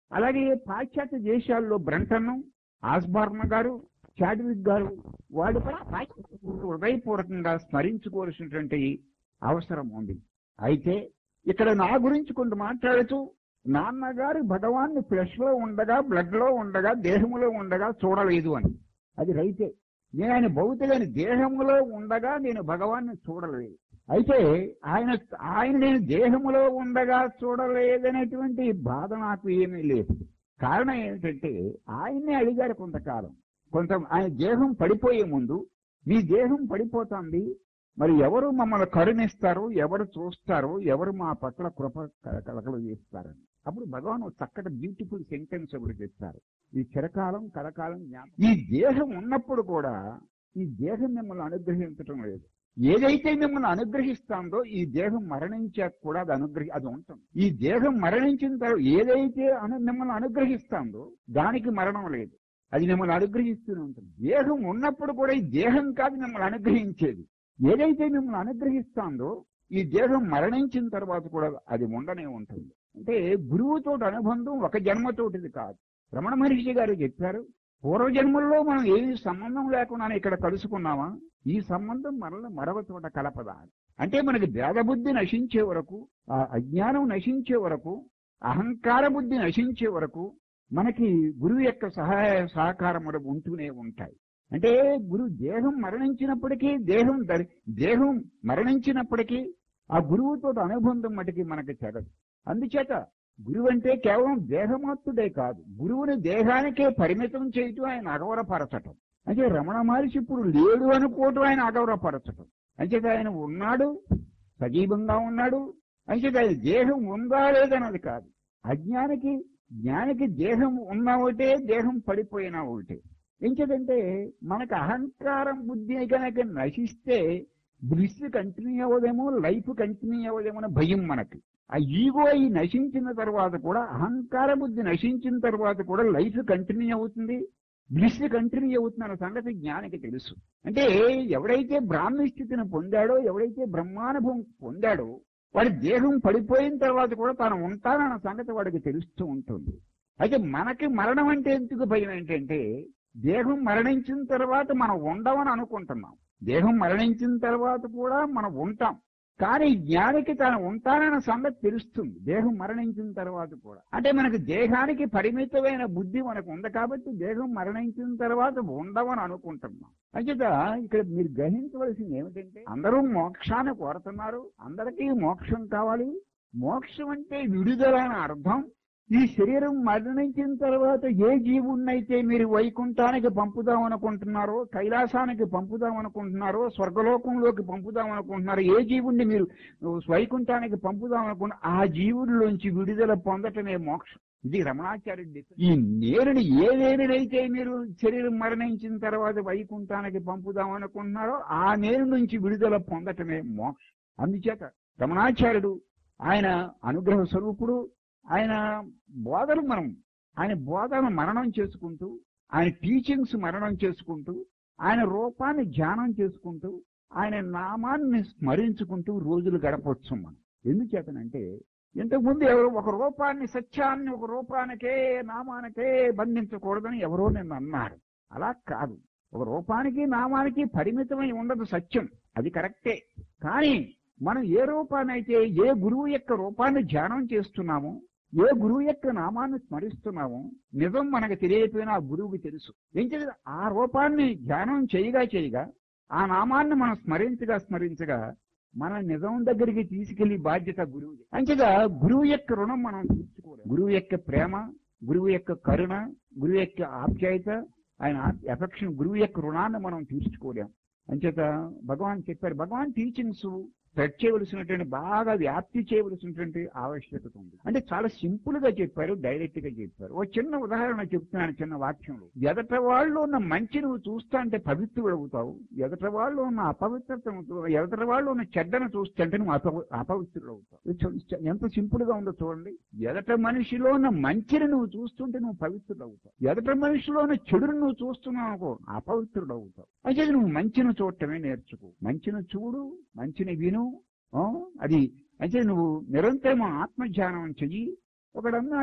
అలాగే పాశ్చాత్య దేశాల్లో బ్రంటన్, ఆస్బార్న్ గారు, చాడ్విక్ గారు వాళ్ళు కూడా హృదయపూర్వకంగా స్మరించుకోవాల్సినటువంటి అవసరం ఉంది. అయితే ఇక్కడ నా గురించి కొంత మాట్లాడుతూ నాన్నగారు భగవాన్ని ఫ్లెష్ లో ఉండగా, బ్లడ్ లో ఉండగా, దేహంలో ఉండగా చూడలేదు అని. అది రైతే. నేను ఆయన భౌతికని దేహములో ఉండగా నేను భగవాన్ని చూడలేదు. అయితే ఆయన ఆయన నేను దేహములో ఉండగా చూడలేదనేటువంటి బాధ నాకు ఏమీ లేదు. కారణం ఏమిటంటే ఆయన్నే అడిగారు కొంతకాలం. కొంత ఆయన దేహం పడిపోయే ముందు, మీ దేహం పడిపోతుంది, మరి ఎవరు మమ్మల్ని కరుణిస్తారు, ఎవరు చూస్తారు, ఎవరు మా పట్ల కృప కలకలు చేస్తారని. అప్పుడు భగవాన్ ఒక చక్కటి బ్యూటిఫుల్ సెంటెన్స్ ఒకటి చెప్తారు. ఈ చిరకాలం కలకాలం జ్ఞాపకం. ఈ దేహం ఉన్నప్పుడు కూడా ఈ దేహం మిమ్మల్ని అనుగ్రహించటం లేదు. ఏదైతే మిమ్మల్ని అనుగ్రహిస్తుందో ఈ దేహం మరణించాక కూడా అది అనుగ్రహి అది ఉంటుంది. ఈ దేహం మరణించిన తర్వాత ఏదైతే అను మిమ్మల్ని అనుగ్రహిస్తుందో దానికి మరణం లేదు, అది మిమ్మల్ని అనుగ్రహిస్తూనే ఉంటుంది. దేహం ఉన్నప్పుడు కూడా ఈ దేహం కాదు మిమ్మల్ని అనుగ్రహించేది. ఏదైతే మిమ్మల్ని అనుగ్రహిస్తుందో ఈ దేహం మరణించిన తర్వాత కూడా అది ఉండనే ఉంటుంది. అంటే గురువుతో అనుబంధం ఒక జన్మతోటిది కాదు. రమణ మహర్షి గారు చెప్పారు, పూర్వజన్మల్లో మనం ఏమీ సంబంధం లేకుండా ఇక్కడ కలుసుకున్నామా, ఈ సంబంధం మనల్ని మరొక చోట కలపదా. అంటే మనకి భేదబుద్ధి నశించే వరకు, ఆ అజ్ఞానం నశించే వరకు, అహంకార బుద్ధి నశించే వరకు మనకి గురువు యొక్క సహాయ సహకారములు ఉంటూనే ఉంటాయి. అంటే గురు దేహం మరణించినప్పటికీ, దేహం దరి దేహం మరణించినప్పటికీ ఆ గురువుతో అనుబంధం మటుకి మనకి చెడదు. అందుచేత గురువు అంటే కేవలం దేహమాత్రుడే కాదు, గురువుని దేహానికే పరిమితం చేయటం ఆయన అగౌరవపరచటం. అంటే రమణ మహర్షి ఇప్పుడు లేడు అనుకోవటం ఆయన అగౌరవపరచటం. అంచేత ఆయన ఉన్నాడు, సజీవంగా ఉన్నాడు. అంచేత ఆయన దేహం ఉందా లేదన్నది కాదు. అజ్ఞానికి జ్ఞానికి దేహం ఉన్నా ఒకటే, దేహం పడిపోయినా ఒకటే. ఎంచేదంటే మనకు అహంకారం బుద్ధి కనుక నశిస్తే బ్లిస్ కంటిన్యూ అవ్వదేమో, లైఫ్ కంటిన్యూ అవ్వదేమో అని భయం మనకి. ఆ ఈగో ఈ నశించిన తర్వాత కూడా, అహంకార బుద్ధి నశించిన తర్వాత కూడా లైఫ్ కంటిన్యూ అవుతుంది, బ్లిస్ కంటిన్యూ అవుతుంది అన్న సంగతి జ్ఞానికి తెలుసు. అంటే ఎవడైతే బ్రాహ్మీ స్థితిని పొందాడో, ఎవడైతే బ్రహ్మానుభవం పొందాడో, వాడి దేహం పడిపోయిన తర్వాత కూడా తాను ఉంటానన్న సంగతి వాడికి తెలుస్తూ ఉంటుంది. అయితే మనకి మరణం అంటే ఎందుకు భయం ఏంటంటే, దేహం మరణించిన తర్వాత మనం ఉండమని అనుకుంటున్నాం. దేహం మరణించిన తర్వాత కూడా మనం ఉంటాం, కానీ జ్ఞానికి తాను ఉంటానన్న సంగతి తెలుస్తుంది దేహం మరణించిన తర్వాత కూడా. అంటే మనకు దేహానికి పరిమితమైన బుద్ధి మనకు ఉంది కాబట్టి దేహం మరణించిన తర్వాత ఉండమని అనుకుంటున్నాం. అంచేత ఇక్కడ మీరు గ్రహించవలసింది ఏమిటంటే, అందరూ మోక్షాన్ని కోరుతున్నారు, అందరికీ మోక్షం కావాలి. మోక్షం అంటే విడుదల అని అర్థం. ఈ శరీరం మరణించిన తర్వాత ఏ జీవుణ్ణైతే మీరు వైకుంఠానికి పంపుదాం అనుకుంటున్నారో, కైలాసానికి పంపుదాం అనుకుంటున్నారో, స్వర్గలోకంలోకి పంపుదాం అనుకుంటున్నారో, ఏ జీవుణ్ణి మీరు వైకుంఠానికి పంపుదాం అనుకుంటున్న ఆ జీవుడిలోంచి విడుదల పొందటమే మోక్షం. ఇది రమణాచార్యుడి. ఈ నేరుని ఏ నేరునైతే మీరు శరీరం మరణించిన తర్వాత వైకుంఠానికి పంపుదాం అనుకుంటున్నారో ఆ నేరు నుంచి విడుదల పొందటమే మోక్షం. అందుచేత రమణాచార్యుడు ఆయన అనుగ్రహ స్వరూపుడు. ఆయన బోధలు మనం ఆయన బోధను మననం చేసుకుంటూ, ఆయన టీచింగ్స్ మననం చేసుకుంటూ, ఆయన రూపాన్ని ధ్యానం చేసుకుంటూ, ఆయన నామాన్ని స్మరించుకుంటూ రోజులు గడపవచ్చు మనం. ఎందుచేతనంటే ఇంతకుముందు ఎవరు ఒక రూపాన్ని, సత్యాన్ని ఒక రూపానికే నామానికే బంధించకూడదని ఎవరో నిన్ను అన్నారు. అలా కాదు. ఒక రూపానికి నామానికి పరిమితమై ఉండదు సత్యం, అది కరెక్టే. కానీ మనం ఏ రూపానైతే, ఏ గురువు యొక్క రూపాన్ని ధ్యానం చేస్తున్నామో, ఏ గురువు యొక్క నామాన్ని స్మరిస్తున్నామో, నిజం మనకు తెలియకపోయినా ఆ గురువుకి తెలుసు. ఏం చేయాలి? ఆ రూపాన్ని ధ్యానం చేయగా చేయగా, ఆ నామాన్ని మనం స్మరించగా స్మరించగా మన నిజం దగ్గరికి తీసుకెళ్లి బాధ్యత గురువుది. అంతేగా గురువు యొక్క రుణం మనం తీర్చుకోవాలి. గురువు యొక్క ప్రేమ, గురువు యొక్క కరుణ, గురువు యొక్క ఆప్యాయత, ఆయన ఎఫెక్షన్, గురువు యొక్క రుణాన్ని మనం తీర్చుకోలేం. అంచేత భగవాన్ చెప్పారు, భగవాన్ టీచింగ్స్ స్ప్రెడ్ చేయవలసినటువంటి, బాగా వ్యాప్తి చేయవలసినటువంటి ఆవశ్యకత ఉంది. అంటే చాలా సింపుల్ గా చెప్పారు, డైరెక్ట్ గా చెప్పారు. ఓ చిన్న ఉదాహరణ చెప్తున్నాను, చిన్న వాక్యంలో. ఎదట వాళ్ళు ఉన్న మంచి నువ్వు చూస్తా అంటే పవిత్రుడు అవుతావు, ఎదట వాళ్ళు ఉన్న అపవిత్రత, ఎదట వాళ్ళు ఉన్న చెడ్డను చూస్తే అంటే నువ్వు అప అపవిత్రుడు అవుతావు. ఎంత సింపుల్ గా ఉందో చూడండి. ఎదట మనిషిలో ఉన్న మంచిని నువ్వు చూస్తుంటే నువ్వు పవిత్రుడు అవుతావు, ఎదట మనిషిలో ఉన్న చెడును నువ్వు చూస్తున్నావు అనుకో అపవిత్రుడు అవుతావు. అయితే నువ్వు మంచిని చూడటమే నేర్చుకో. మంచిని చూడు, మంచిని విను. అది అయితే నువ్వు నిరంతరం ఆత్మధ్యానం చెయ్యి. ఒకడు అన్నాడు,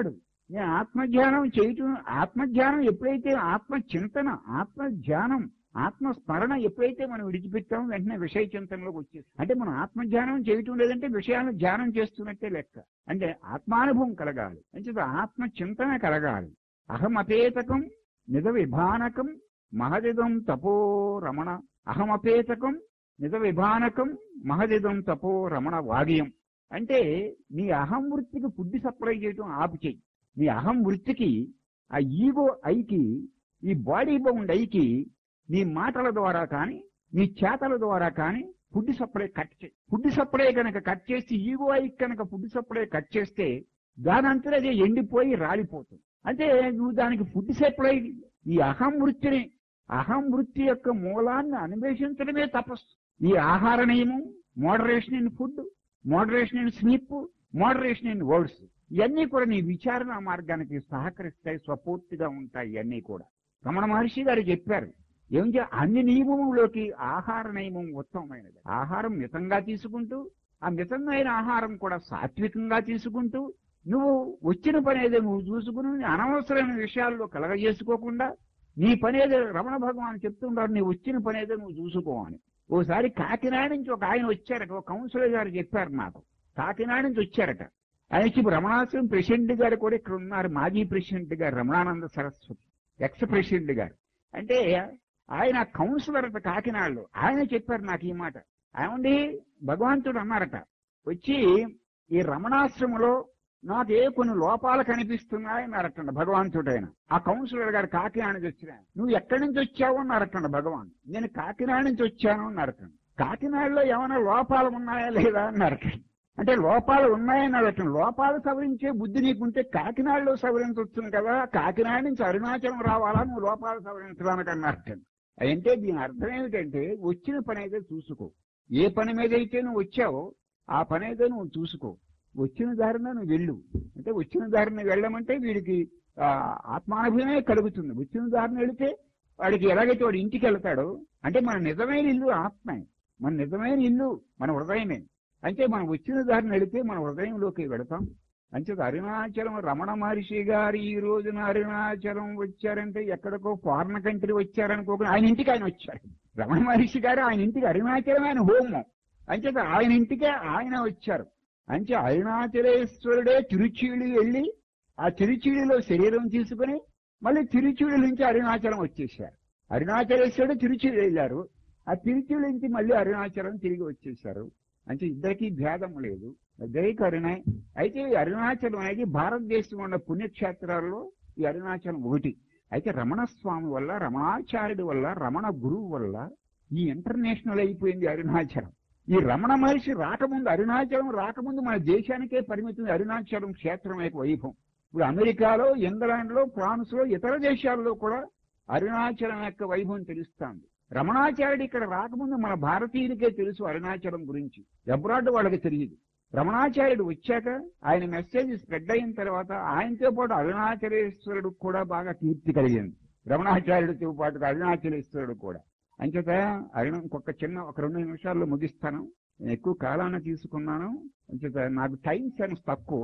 నేను ఆత్మధ్యానం చేయటం, ఆత్మధ్యానం ఎప్పుడైతే ఆత్మ చింతన, ఆత్మధ్యానం, ఆత్మస్మరణ ఎప్పుడైతే మనం విడిచిపెట్టామో వెంటనే విషయ చింతనలోకి వచ్చేసి, అంటే మనం ఆత్మధ్యానం చేయటం లేదంటే విషయాలను ధ్యానం చేస్తున్నట్టే లెక్క. అంటే ఆత్మానుభవం కలగాలి, అంటే ఆత్మ చింతన కలగాలి. అహమపేతకం నిజ విభానకం మహదిదం తపో రమణ. అహమపేతకం నిజ విభానకం మహదిదం తపో రమణ వాగ్యం. అంటే నీ అహం వృత్తికి ఫుడ్ సప్లై చేయటం ఆపు చెయ్యి. నీ అహం వృత్తికి, ఆ ఈగో ఐకి, ఈ బాడీ బౌండ్ ఐకి నీ మాటల ద్వారా కానీ నీ చేతల ద్వారా కానీ ఫుడ్ సప్లై కట్ చేయి. ఫుడ్ సప్లై కనుక కట్ చేసి ఈగో ఐకి కనుక ఫుడ్ సప్లై కట్ చేస్తే దానంతా అదే ఎండిపోయి రాలిపోతుంది. అంటే నువ్వు దానికి ఫుడ్ సప్లై, ఈ అహం వృత్తిని, అహం వృత్తి యొక్క మూలాన్ని అన్వేషించడమే తపస్సు. ఈ ఆహార నియమం, moderation in food, moderation in sleep, moderation in words, ఇవన్నీ కూడా నీ విచారణ మార్గానికి సహకరిస్తాయి, స్వపూర్తిగా ఉంటాయి. ఇవన్నీ కూడా రమణ మహర్షి గారు చెప్పారు. ఏం చే అన్ని నియమంలోకి ఆహార నియమం ఉత్తమమైనది. ఆహారం మితంగా తీసుకుంటూ, ఆ మితమైన ఆహారం కూడా సాత్వికంగా తీసుకుంటూ, నువ్వు వచ్చిన పని ఏదో నువ్వు చూసుకుని అనవసరమైన విషయాల్లో కలగజేసుకోకుండా నీ పని ఏదో, రమణ భగవాన్ చెప్తుంటారు, నీ వచ్చిన పని ఏదో నువ్వు చూసుకోవాలి. ఓసారి కాకినాడ నుంచి ఒక ఆయన వచ్చారట, ఒక కౌన్సిలర్ గారు చెప్పారు నాకు. కాకినాడ నుంచి వచ్చారట. ఆయన ఇప్పుడు రమణాశ్రమం ప్రెసిడెంట్ గారు కూడా ఇక్కడ ఉన్నారు, మాజీ ప్రెసిడెంట్ గారు రమణానంద సరస్వతి, ఎక్స్ ప్రెసిడెంట్ గారు. అంటే ఆయన కౌన్సిలర్ అట కాకినాడలో. ఆయన చెప్పారు నాకు ఈ మాట. ఏమండి భగవంతుడు అన్నారట వచ్చి, ఈ రమణాశ్రమంలో నాకు ఏ కొన్ని లోపాలు కనిపిస్తున్నాయన్నారటండి భగవంతుడు. ఆయన ఆ కౌన్సిలర్ గారు కాకినాడ నుంచి వచ్చిన, నువ్వు ఎక్కడి నుంచి వచ్చావు అన్నారటండి భగవాన్. నేను కాకినాడ నుంచి వచ్చాను అన్నారటండి. కాకినాడలో ఏమైనా లోపాలు ఉన్నాయా లేదా అన్నారటండి. అంటే లోపాలు ఉన్నాయని అడగటం, లోపాలు సవరించే బుద్ధి నీకుంటే కాకినాడలో సవరించవచ్చు కదా, కాకినాడ నుంచి అరుణాచలం రావాలా నువ్వు లోపాలు సవరించడానికి అన్నారటండి. అంటే దీని అర్థం ఏమిటంటే, వచ్చిన పని అయితే చూసుకో, ఏ పని మీద అయితే నువ్వు వచ్చావో ఆ పని అయితే నువ్వు చూసుకో, వచ్చిన దారిన నువ్వు వెళ్ళు. అంటే వచ్చిన దారిని వెళ్ళమంటే వీడికి ఆత్మానుభవమే కలుగుతుంది. వచ్చిన దారిని వెళితే వాడికి ఎలాగైతే వాడు ఇంటికి వెళ్తాడో, అంటే మన నిజమైన ఇల్లు ఆత్మే, మన నిజమైన ఇల్లు మన హృదయమే. అంటే మనం వచ్చిన దారిని వెళితే మన హృదయంలోకి వెళతాం. అంచేత అరుణాచలం రమణ మహర్షి గారు ఈ రోజున అరుణాచలం వచ్చారంటే ఎక్కడికో ఫారిన్ కంట్రీ వచ్చారనుకోకుండా ఆయన ఇంటికి ఆయన వచ్చారు. రమణ మహర్షి గారు ఆయన ఇంటికి, అరుణాచలం ఆయన హోమం, అంచేత ఆయన ఇంటికే ఆయన వచ్చారు. అంటే అరుణాచలేశ్వరుడే తిరుచీడి వెళ్ళి ఆ తిరుచీడిలో శరీరం తీసుకుని మళ్ళీ తిరుచీడి నుంచి అరుణాచలం వచ్చేసారు. అరుణాచలేశ్వరుడు తిరుచీడి వెళ్ళారు, ఆ తిరుచీడి నుంచి మళ్ళీ అరుణాచలం తిరిగి వచ్చేసారు. అంటే ఇద్దరికీ భేదం లేదు, ఇద్దరికి అరుణాయ. అయితే ఈ అరుణాచలం అనేది భారతదేశంలో ఉన్న పుణ్యక్షేత్రాల్లో ఈ అరుణాచలం ఒకటి. అయితే రమణ స్వామి వల్ల, రమణాచార్యుడి వల్ల, రమణ గురువు వల్ల ఈ ఇంటర్నేషనల్ అయిపోయింది అరుణాచలం. ఈ రమణ మహర్షి రాకముందు, అరుణాచలం రాకముందు మన దేశానికే పరిమితం అరుణాచలం క్షేత్రం యొక్క వైభవం. ఇప్పుడు అమెరికాలో, ఇంగ్లాండ్ లో, ఫ్రాన్స్ లో, ఇతర దేశాల్లో కూడా అరుణాచలం యొక్క వైభవం తెలుస్తుంది. రమణాచార్యుడు ఇక్కడ రాకముందు మన భారతీయులకే తెలుసు అరుణాచలం గురించి, అబ్రాడ్ వాళ్ళకి తెలియదు. రమణాచార్యుడు వచ్చాక ఆయన మెసేజ్ స్ప్రెడ్ అయిన తర్వాత ఆయనతో పాటు అరుణాచలేశ్వరుడు కూడా బాగా కీర్తి కలిగింది. రమణాచార్యుడితో పాటు అరుణాచలేశ్వరుడు కూడా. అంచేత అరుణ ఇంకొక చిన్న ఒక రెండు నిమిషాల్లో ముగిస్తాను, నేను ఎక్కువ కాలాన్ని తీసుకున్నాను. అంచేత నాకు టైం సెన్స్ తక్కువ,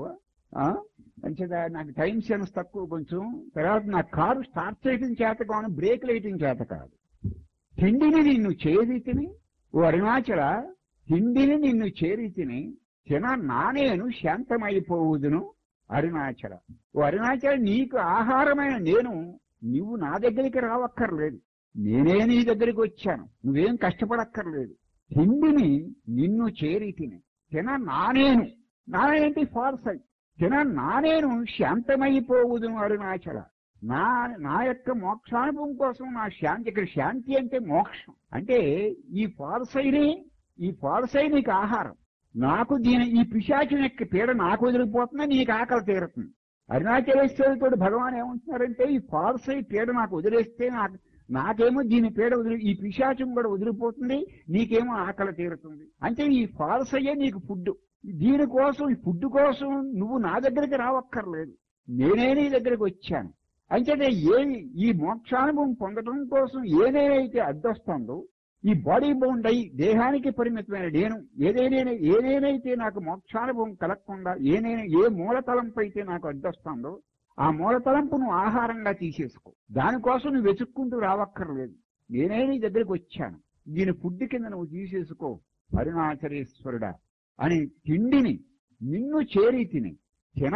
అంచేత నాకు టైం సెన్స్ తక్కువ కొంచెం. తర్వాత నా కారు స్టార్ట్ చేయడం చేత కాను, బ్రేక్ వేయటం చేత కాదు. తిండిని నిన్ను చేరి తిని, ఓ అరుణాచల తిండిని నిన్ను చేరి తిని తిన నానేను శాంతమైపోవుదును అరుణాచల. ఓ అరుణాచల నీకు ఆహారమైన నేను, నువ్వు నా దగ్గరికి రావక్కర్లేదు, నేనే నీ దగ్గరికి వచ్చాను, నువ్వేం కష్టపడక్కర్లేదు. తిండిని నిన్ను చేరి తిని తిన నానేను, నానేంటి ఫాల్స్, తిన నానేను శాంతమైపోవుదును అరుణాచల. నా నా యొక్క మోక్షానుభవం కోసం నా శాంతి, ఇక్కడ శాంతి అంటే మోక్షం. అంటే ఈ ఫాల్సైని, ఈ ఫాల్సై నీకు ఆహారం, నాకు దీని ఈ పిశాచం యొక్క పీడ నాకు వదిలిపోతున్నా, నీకు ఆకలి తీరుతుంది. అరుణాచలేశ్వరుడితో భగవాన్ ఏమంటున్నారంటే, ఈ ఫాల్సై పీడ నాకు వదిలేస్తే నాకు నాకేమో దీని పీడ వదిలి, ఈ పిశాచం కూడా వదిలిపోతుంది, నీకేమో ఆకలి తీరుతుంది. అంటే ఈ ఫాల్సయ్యే నీకు ఫుడ్. దీనికోసం, ఈ ఫుడ్ కోసం నువ్వు నా దగ్గరికి రావక్కర్లేదు, నేనే నీ దగ్గరికి వచ్చాను. అంచేతే ఏ ఈ మోక్షానుభవం పొందడం కోసం ఏదేనైతే అడ్డొస్తుందో, ఈ బాడీ బౌండ్ అయి దేహానికి పరిమితమైన నేను, ఏదేనైనా ఏదేనైతే నాకు మోక్షానుభవం కలగకుండా, ఏనైనా ఏ మూలతలంపై అయితే నాకు అడ్డొస్తుందో ఆ మూల తలంపు నువ్వు ఆహారంగా తీసేసుకో. దానికోసం నువ్వు వెతుక్కుంటూ రావక్కర్లేదు. నేనే నీ దగ్గరికి వచ్చాను, దీని ఫుడ్ కింద నువ్వు తీసేసుకో అరుణాచలేశ్వరుడా అని తిండిని నిన్ను చేరి తిని తిన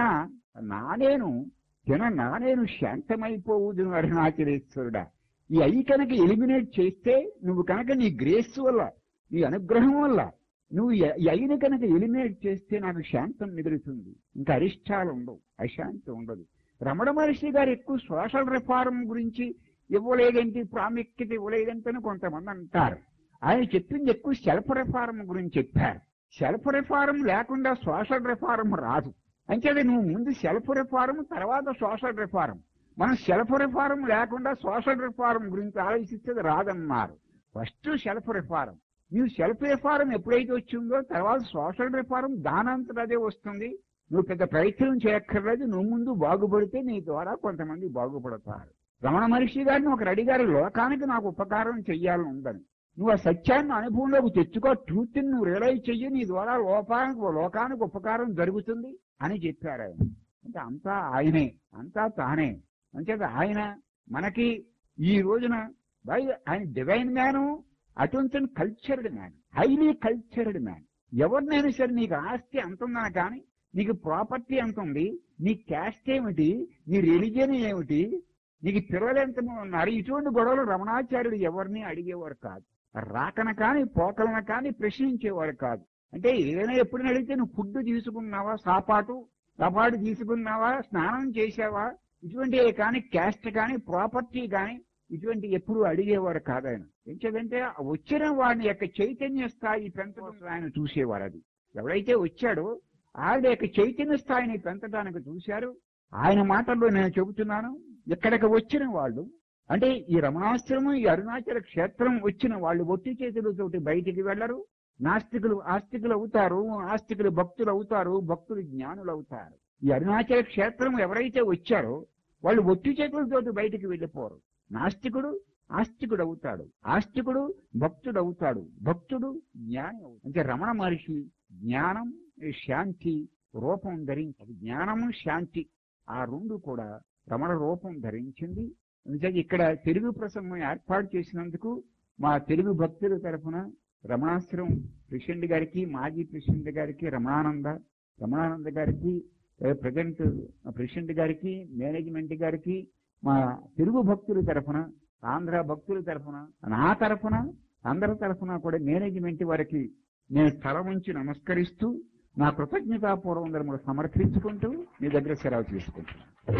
నానేను తిన నానేను శాంతమైపోవుదు అరుణాచలేశ్వరుడా. ఈ అయి కనుక ఎలిమినేట్ చేస్తే, నువ్వు కనుక నీ గ్రేస్ వల్ల, నీ అనుగ్రహం వల్ల నువ్వు ఈ అయిని కనుక ఎలిమినేట్ చేస్తే నాకు శాంతం మిగులుతుంది. ఇంకా అరిష్టాలు ఉండవు, అశాంతి ఉండదు. రమణ మహర్షి గారు ఎక్కువ సోషల్ రిఫార్మ్ గురించి ఇవ్వలేదంటే, ప్రాముఖ్యత ఇవ్వలేదంటని కొంతమంది అంటారు. ఆయన చెప్పింది ఎక్కువ సెల్ఫ్ రిఫార్మ్ గురించి చెప్పారు. సెల్ఫ్ రిఫార్మ్ లేకుండా సోషల్ రిఫార్మ్ రాదు. అంచేది నువ్వు ముందు సెల్ఫ్ రిఫార్మ్, తర్వాత సోషల్ రిఫార్మ్. మనం సెల్ఫ్ రిఫార్మ్ లేకుండా సోషల్ రిఫార్మ్ గురించి ఆలోచిస్తే రాదన్నారు. First self reform. నువ్వు సెల్ఫ్ రిఫార్మ్ ఎప్పుడైతే వచ్చిందో తర్వాత సోషల్ రిఫార్మ్ దానంతట అదే వస్తుంది. నువ్వు పెద్ద ప్రయత్నం చేయక్కర్లేదు. నువ్వు ముందు బాగుపడితే నీ ద్వారా కొంతమంది బాగుపడతారు. రమణ మహర్షి గారిని ఒకరు అడిగారు, లోకానికి నాకు ఉపకారం చెయ్యాలని ఉందని. నువ్వు ఆ సత్యాన్ని అనుభవంలోకి తెచ్చుకో, ట్రూత్ని నువ్వు రియలైజ్ చెయ్యి, నీ ద్వారా లోకానికి లోకానికి ఉపకారం జరుగుతుంది అని చెప్పారు ఆయన. అంటే అంతా ఆయనే, అంతా తానే. అంచేత ఆయన మనకి ఈ రోజున బై ఆయన డివైన్ మ్యాను, అటువంటి cultured man, highly cultured man. ఎవరినైనా సరే నీకు ఆస్తి ఎంత ఉందన కానీ, నీకు ప్రాపర్టీ ఎంత ఉంది, నీ క్యాస్ట్ ఏమిటి, నీ రిలీజియన్ ఏమిటి, నీకు పిల్లలు ఎంతమంది ఉన్నారు, ఇటువంటి గొడవలు రమణాచార్యుడు ఎవరిని అడిగేవారు కాదు. రాకన కానీ పోకలన కానీ ప్రశ్నించేవారు కాదు. అంటే ఏదైనా ఎప్పుడైనా అడిగితే నువ్వు ఫుడ్ తీసుకున్నావా, సాపాటు సపాటు తీసుకున్నావా, స్నానం చేసావా, ఇటువంటి కానీ క్యాస్ట్ కానీ ప్రాపర్టీ కానీ ఇటువంటి ఎప్పుడు అడిగేవారు కాదు ఆయన. ఏంటంటే వచ్చిన వాడిని యొక్క చైతన్య స్థాయి పెంచడం ఆయన చూసేవారు. అది ఎవరైతే వచ్చాడో ఆవిడ యొక్క చైతన్య స్థాయిని పెంచడానికి చూశారు. ఆయన మాటల్లో నేను చెబుతున్నాను, ఇక్కడికి వచ్చిన వాళ్ళు అంటే ఈ రమణాశ్రమం, ఈ అరుణాచల క్షేత్రం వచ్చిన వాళ్ళు ఒట్టి చేతులతోటి బయటికి వెళ్లరు. నాస్తికులు ఆస్తికులు అవుతారు, ఆస్తికులు భక్తులు అవుతారు, భక్తులు జ్ఞానులు అవుతారు. ఈ అరుణాచల క్షేత్రం ఎవరైతే వచ్చారో వాళ్ళు ఒట్టి చేతులతోటి బయటికి వెళ్ళిపోరు. నాస్తికుడు ఆస్తికుడు అవుతాడు, ఆస్తికుడు భక్తుడు అవుతాడు, భక్తుడు జ్ఞాని అవుతాడు. అంటే రమణ మహర్షి జ్ఞానం శాంతి రూపం ధరించింది. జ్ఞానము శాంతి ఆ రెండు కూడా రమణ రూపం ధరించింది. నిజంగా ఇక్కడ తెలుగు ప్రసంగం ఏర్పాటు చేసినందుకు మా తెలుగు భక్తుల తరఫున రమణాశ్రమం ప్రెసిడెంట్ గారికి, మాజీ ప్రెసిడెంట్ గారికి, రమణానంద రమణానంద గారికి, ప్రజెంట్ ప్రెసిడెంట్ గారికి, మేనేజ్మెంట్ గారికి, మా తెలుగు భక్తుల తరఫున, ఆంధ్ర భక్తుల తరఫున, నా తరఫున, అందరి తరఫున కూడా మేనేజ్మెంట్ వారికి నేను స్థలం ఉంచి నమస్కరిస్తూ నా కృతజ్ఞతాపూర్వకంగా సమర్పించుకుంటూ మీ దగ్గర సెలవు తీసుకుంటున్నాను.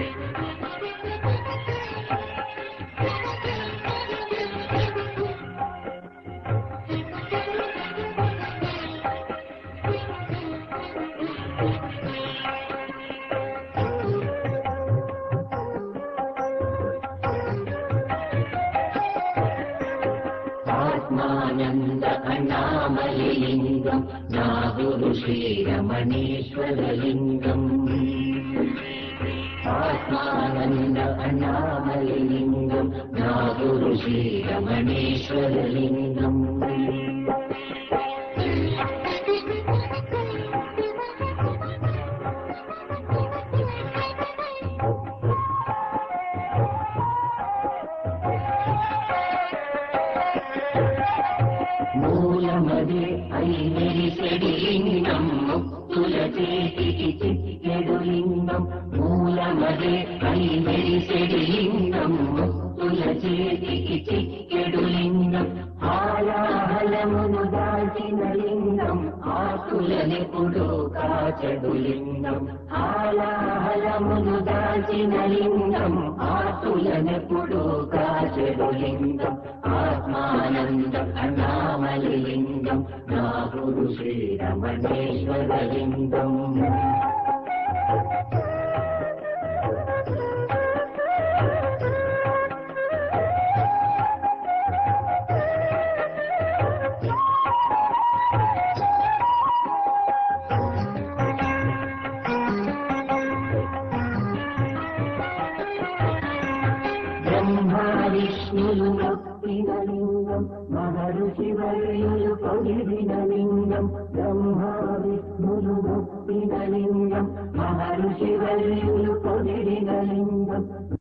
ఆత్మానంద అన్నామలింగం నా గురు శ్రీరమణేశ్వరలింగం. ఆత్మానంద అన్నామలింగం నా గురు శ్రీరమణేశ్వరలింగం. మూలమదే ఐమెరిసెడి లింగం ముక్తుల చేతికి చిక్కెడు లింగం. మూలమదే ఐమెరిసెడి లింగం ముక్తుల చేతికి చిక్కెడు లింగం. ఆలాహలమును దాల్చిన లింగం ఆకులనెప్పుడు కాచెడు లింగం. ఆలాహలమును దాల్చిన లింగం ఆకులనెప్పుడు కాచెడు లింగం. ఆత్మానంద అన్నామలింగం నా గురు శ్రీరమణేశ్వరలింగం. బ్రహ్మ విష్ణు విష్ణులు మొక్కిన లింగం మహర్షి వర్యులు పొగిడిన లింగం బ్రహ్మ విష్ణులు మొక్కిన లింగం మహర్షి వర్యులు పొగిడిన లింగం